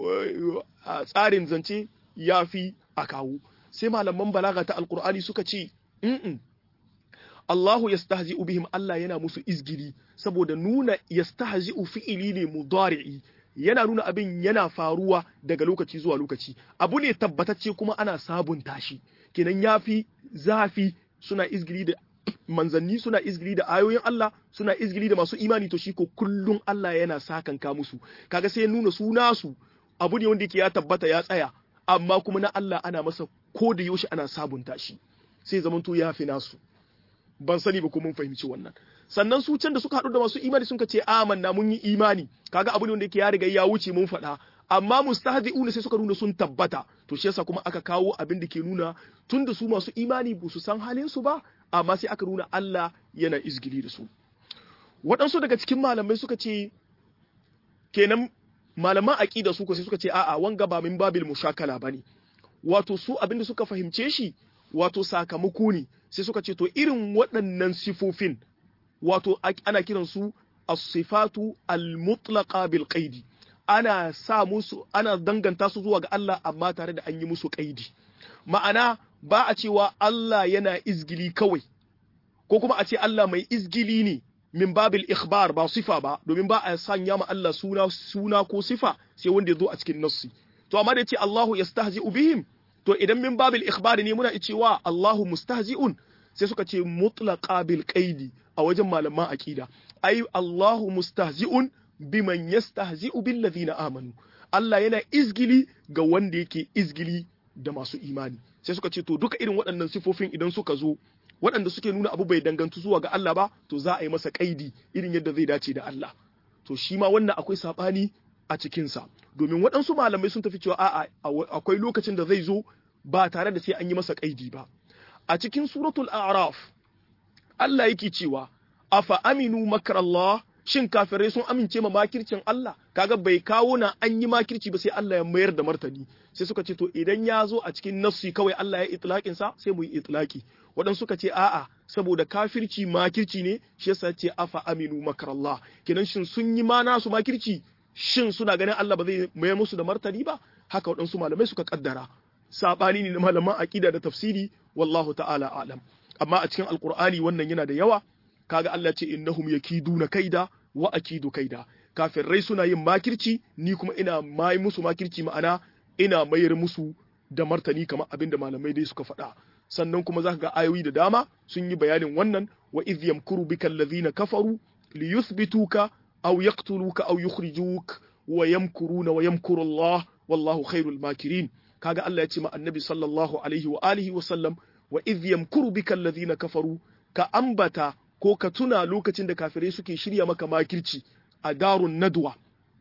A: tsarin zance ya fi a kawo. Sai malaman balaga ta alkur'ani suka ce Allahu yastahzi'u bihim, Allah yana musu izgili, saboda nuna yastahzi'u fi'ili ne mudari'i, yana nuna abin yana faruwa daga lokaci zuwa lokaci, abu ne tabbatacce kuma ana sabunta shi. Kenan yafi zafi, suna izgili da manzanni, suna izgili da ayoyin Allah, suna izgili da masu imani, to shi ko kullum Allah yana sakanka musu. Kaga sai nuna su abu ne wanda yake ya tabbata ya tsaya, amma kuma na Allah ana masa ko da yaushe ana sabunta shi, sai zamanto ya fi nasu. Ban sani ba ko mun fahimci wannan. Sannan su can da suka haɗu da masu imani sun ce amanna, mun yi imani, kaga abu ne wanda yake ya riga ya wuce mun faɗa, amma mustahzi'una sai suka nuna sun tabbata. To shi yasa kuma aka kawo abin da ke nuna tunda su masu imani ba su san halin su ba, amma sai aka nuna Allah yana izgili da su. Waɗansu daga cikin malamai suka ce kenan malaman aqida su ko sai suka ce a'a wanga ba min babil mushakala bane, wato su abin da suka fahimce shi wato sakamako ne. Sai suka ce to irin waɗannan sifofin wato ana kiran su as-sifatu al-mutlaqa bil qaidi, ana sa musu, ana danganta su zuwa ga Allah amma tare da an yi musu qaidi. Ma'ana ba a cewa Allah yana izgili kawai, ko kuma a ce Allah mai izgili ne min babil ikhbar ba sifa ba, domin ba a sanya ma Allah suna ko sifa sai wanda ya zo a cikin nassi. To amma da ya ce Allahu yastahzi'u bihim, to idan min babil ikhbar ne muna cewa Allahu mustahzi'un, sai suka ce mutlaqa bil qaidi a wajen malaman aqida, ai Allahu mustahzi'un biman yastahzi'u bil ladina amanu, Allah yana izgili ga wanda yake izgili da masu imani. Sai suka ce to duka irin waɗannan sifofin idan suka zo waɗanda suke nuna abu bai dangantu zuwa ga Allah ba, to za a yi masa kaidi irin yadda zai dace da Allah. To shi ma wannan akwai sabani a cikinsa, domin waɗansu malamai sun tafi cewa a'a akwai lokacin da zai zo ba tare da sai an yi masa kaidi ba. A cikin suratul a'raf Allah yake cewa afa aminu makrallah, shin kafirai sun amince ma makircin Allah? Kaga bai kawo na an yi makirci ba sai Allah ya mayar da martani. Sai suka ce to idan ya zo a cikin nafsi kawai Allah ya itlaqin sa sai mu yi itlaqi. Waɗansu suka ce a'a saboda kafirci makirci ne, shi yasa ce afa aminu makrallah. Kenan shin sun yi ma nasu makirci, shin suna ganin Allah ba zai mayar musu da martani ba? Haka waɗansu malamai suka kaddara. Sabani ne na malaman aqida da tafsiri, wallahu ta'ala a'lam. Amma a cikin alqur'ani wannan yana da yawa. Kaga Allah ce innahum yakiduna kaida wa akidu kaida, kafirai suna yin makirci, ni kuma ina mai musu makirci, ma'ana ina mayar musu da martani kamar abinda malamai dai suka faɗa. Sannan kuma zaka ga ayoyi da dama sun yi bayanin wannan, wa idh yamkuru bika alladhina kafaru liyuthbituka aw yaqtuluka aw yukhrijuk wa yamkuruna wa yamkuru Allah wallahu khairul makirin. Kaga Allah ya ce ma annabi sallallahu alaihi wa alihi wa sallam, wa idh yamkuru bika alladhina kafaru, ka ambata ko ka tuna lokacin da kafirai suke shirya maka makirci a darun nadwa.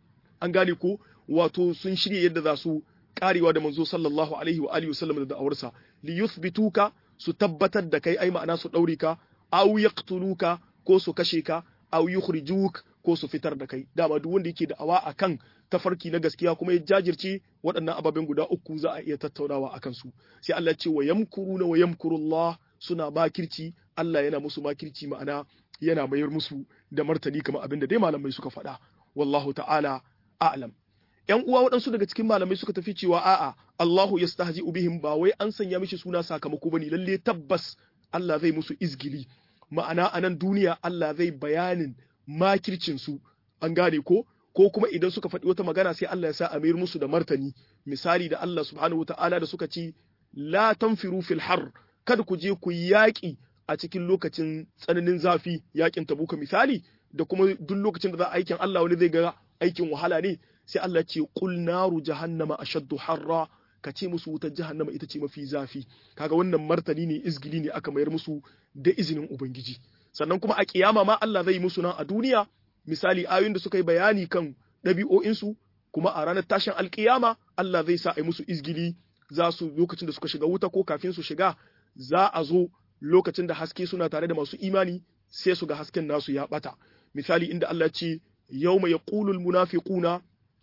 A: An gane ko wato sun shirya yadda za su karewa da manzo sallallahu alaihi wa alihi wasallam da da'awarsa, li yuthbituka, su tabbatar da kai, ai ma'ana su daure ka, aw yaqtuluka ko su kashe ka aw yukhrijuk ko su fitar da kai dama duk wanda yake da'awa akan tafarki na gaskiya kuma ya jajirce waɗannan ababen guda uku za a iya tattaunawa akan su sai Allah ce wa yamkuruna wa yamkurullah suna makirci Allah yana musu makirci ma'ana yana mayar musu da martani kamar abin da dai malamai suka faɗa wallahu ta'ala a'lam ƴan uwa waɗansu daga cikin malamai suka tafi cewa a'a Allahu yastahzi'u bihim ba wai an sanya mishi suna sakamako bane lalle tabbas Allah zai musu izgili ma'ana a nan duniya Allah zai bayanin makircin su an gane ko kuma idan suka faɗi wata magana sai Allah ya sa a mayar musu da martani misali da Allah subhanahu wata'ala da suka ce la tanfiru fil har kada ku je ku yaƙi a cikin lokacin tsananin zafi yaƙin tabuka misali da kuma duk lokacin da za a aikin Allah wani zai ga aikin wahala ne sai Allah ce qul naru jahannama ashaddu harra ka ce musu wutar jahannama ita ce mafi zafi kaga wannan martani ne izgili ne aka mayar musu da izinin ubangiji sannan kuma a kiyama ma Allah zai musu nan a duniya misali ayoyin da suka yi bayani kan ɗabi'o'insu kuma a ranar tashin alkiyama Allah zai sa a yi musu izgili za su lokacin da suka shiga wuta ko kafin su shiga za a zo lokacin da haske suna tare da masu imani sai su ga hasken nasu ya bata misali inda Allah ce yawma yaqulul munafiquna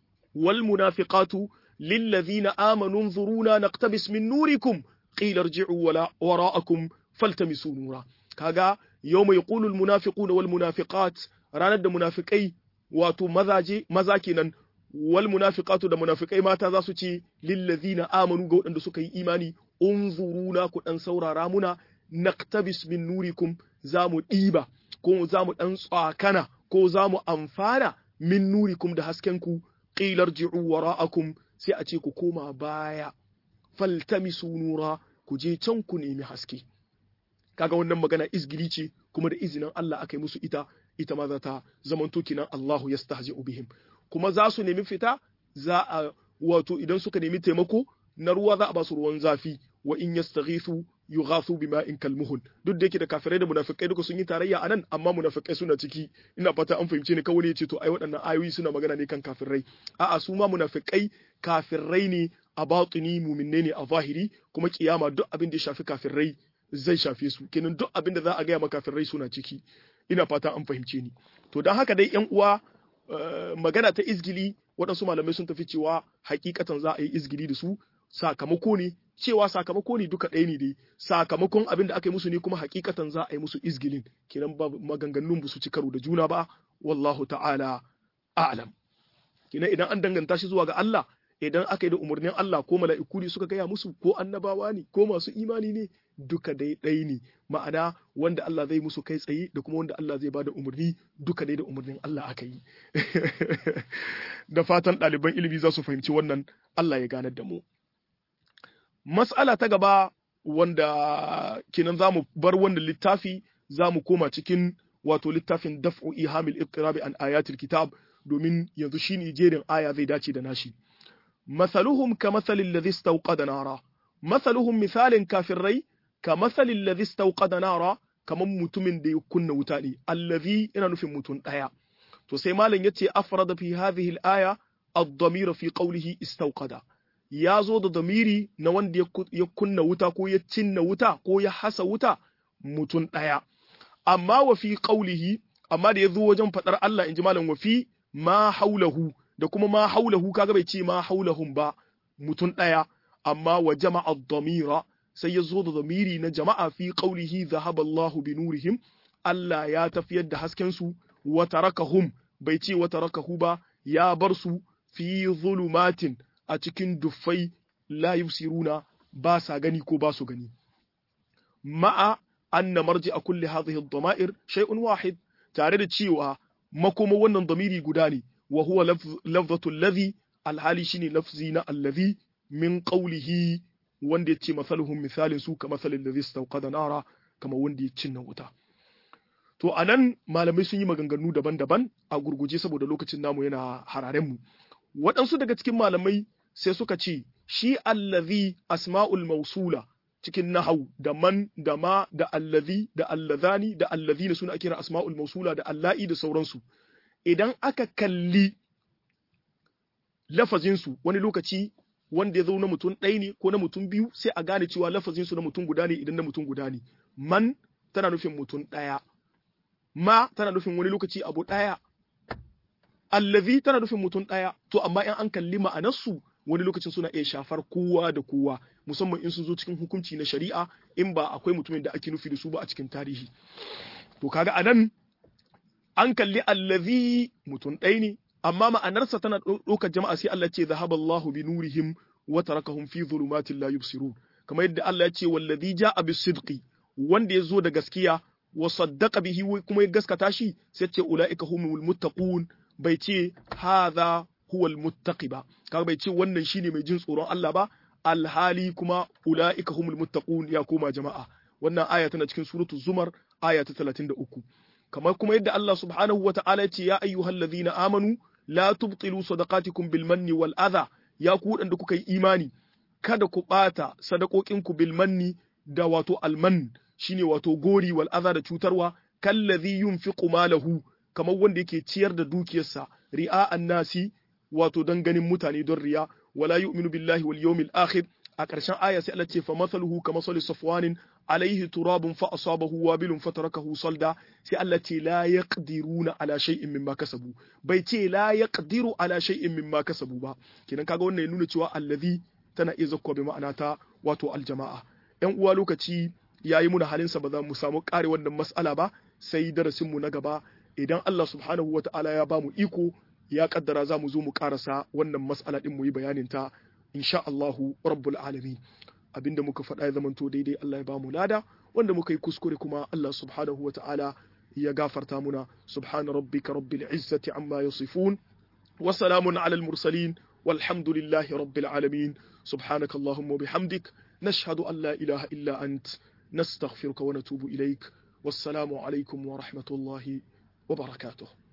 A: wal munafiqatu lil ladhina amanu unzuruna naqtabis min nurikum qila irji'u wara'akum faltamisu nura kaga yawma yaqulul munafiquna wal munafiqat ranar da munafikai wato maza kenan wal munafiqatu da munafikai mata za su ce lil ladhina amanu ga waɗanda suka yi imani unzuruna ku dan saurara muna naqtabis min nurikum zamu diba ko zamu dan tsakana ko zamu amfana min nurikum da hasken ku qila irji'u wara'akum sai a ce ku koma baya faltamisu nura ku je can ku nemi haske kaga wannan magana izgili ce kuma da izinin Allah aka yi musu ita ma za ta zamanto kinan Allahu yastahzi'u bihim kuma za su nemi fita za a wato idan suka nemi taimako na ruwa za a ba su ruwan zafi wa in yastaghithu yughathu bima'in kalmuhul duk da yake da kafirai da munafikai duka sun yi tarayya anan amma munafikai suna ciki ina fata an fahimce ni kawai ne ce to ai waɗannan ayoyi suna magana ne kan kafirai a'a su ma munafikai kafirai ne a batini mu'minne ne a zahiri kuma kiyama duk abin da ya shafi kafirai zai shafe su kenan duk abin da za a gaya maka kafirai suna ciki ina fata an fahimce ni to dan haka dai ƴan uwa magana ta izgili waɗansu malamai sun tafi cewa hakikatan za a yi izgili da su sakamako ne cewa sakamako ne duka ɗaya ne dai sakamakon abin da aka yi musu ne kuma hakikatan za a yi musu izgilin kenan ba maganganun ba su ci karo da juna ba wallahu ta'ala a'lam kenan idan an danganta shi zuwa ga Allah idan aka yi da umarnin Allah ko mala'iku ne suka gaya musu ko annabawa ne ko masu imani ne duka dai ɗaya ne ma'ana wanda Allah zai musu kai tsaye da kuma wanda Allah zai bada umarni duka dai da umarnin Allah aka yi da fatan ɗaliban ilimi za su fahimci wannan Allah ya ganar da mu mas'ala ta gaba wanda kenan za mu bar wannan littafi za mu koma cikin wato littafin daf'u ihamil iqtirabi an ayatil kitab domin yanzu shine jerin aya zai dace da nashi mathaluhum kamathalil ladhi istawqada nara mathaluhum misalin kafirai kamathalil ladhi istawqada nara kaman mutumin da ya kunna wuta ne allazi ina nufin mutum daya to sai malam yace afrada fi hadhihi al-aya ad-damir fi qawlihi istawqada ya zo da damiri na wanda ya kunna wuta ko ya cinna wuta ko ya hasa wuta mutum ɗaya. Amma wa fi ƙaulihi, amma da ya zo wajen faɗar Allah in ji malam wa fi ma haulahu, da kuma ma haulahu kaga bai ce ma haulahum ba mutum ɗaya, amma wa jama'a damira sai ya zo da damiri na jama'a fi ƙaulihi zahaba Allahu bi nurihim, Allah ya tafiyar da haskensu wa tarakahum bai ce wa tarakahu ba ya bar su fi zulumatin a cikin duffai la yusiruna ba sa gani ko ba su gani ma'a anna marji'a kulli hadhihi ad-dama'ir shay'un wahid tare da cewa makoma wannan damiri guda ne wa huwa lafzatu alladhi alhali shine lafzi na alladhi min qawlihi wanda yace masaluhum misalin su kama masalin ladhi istawqada nara kama wanda ya cinna wuta to anan malamai sun yi maganganu daban-daban a gurguje saboda lokacin namu yana hararen mu waɗansu daga cikin malamai sai suka ce shi allazi asma'ul mausula cikin nahau da man da ma da allazi da allazani da allazina suna kira asma'ul mausula da allahi da sauransu idan aka kalli lafazinsu wani lokaci wanda ya zo na mutum ɗaya ne ko na mutum biyu sai a gane cewa lafazinsu na mutum guda ne idan na mutum guda ne man tana nufin mutum ɗaya ma tana nufin wani lokaci abu daya, allazi tana nufin mutum daya, to amma in an kalli ma'anarsu wani lokacin suna iya shafar kowa da kowa, musamman in sun zo cikin hukunci na shari'a, in ba akwai mutumin da ake nufi da su ba a cikin tarihi. To kaga anan an kalli allazi mutum ɗaya ne, amma ma'anarsa tana ɗaukar jama'a, sai Allah ce zahaballahu bi nurihim wa tarakahum fi dhulumatin la yubsirun, kamar yadda Allah ya ce wallazi ja'a bis sidqi, wanda ya zo da gaskiya, wa saddaqa bihi kuma ya gaskata shi, sai ce ulaika humul muttaqun, bai ce hadha huwal muttaqi ba, kaga bai ce wannan shine mai jin tsoron Allah ba, alhali kuma ulaika humul muttaqun ya koma jama'a. Wannan aya tana cikin suratu Zumar aya ta 33. Kamar kuma yadda Allah subhanahu wa ta'ala ya ce ya ayyuhallazina amanu la tubtilu sadaqatikum bil manni wal adha, ya ku wadanda kuka yi imani kada ku bata sadaqokinku bil manni da wato alman shine wato gori wal adha da cutarwa, kallazi yunfiqu malahu, kamar wanda yake ciyar da dukiyarsa ri'a annasi wato dan ganin mutane don riya, wala yu'minu billahi wal yawmil akhir. A ƙarshen aya sai Allah ce fa masaluhu kama sali safwanin alaihi turabun fa asabahu wabilun fatarakahu salda, sai Allah ce la yaqdiruna ala shay'in mimma kasabu, bai ce la yaqdiru ala shay'in mimma kasabu ba. Kenan kaga wannan ya nuna cewa allazi tana iya zakkuwa bi ma'ana ta wato aljama'a. Yan uwa lokaci yayi muna halinsa, ba za mu samu ƙare wannan mas'ala ba, sai darasin mu na gaba idan Allah subhanahu wata'ala ya bamu iko ya kaddara za mu zo mu karasa wannan mas'ala din mu yi bayanin ta insha Allahu rabbul alamin. Abinda muka faɗa ya zamanto daidai Allah ya bamu lada, wanda muka yi kuskure kuma Allah subhanahu wata'ala ya gafarta muna. Subhana rabbika rabbil izzati amma yasifun wa salamun alal mursalin walhamdulillahi rabbil alamin. Subhanaka Allahumma bihamdik nashhadu an la ilaha illa ant nastaghfiruka wa natubu ilaik. Wassalamu alaikum wa rahmatullahi wa barakatuh.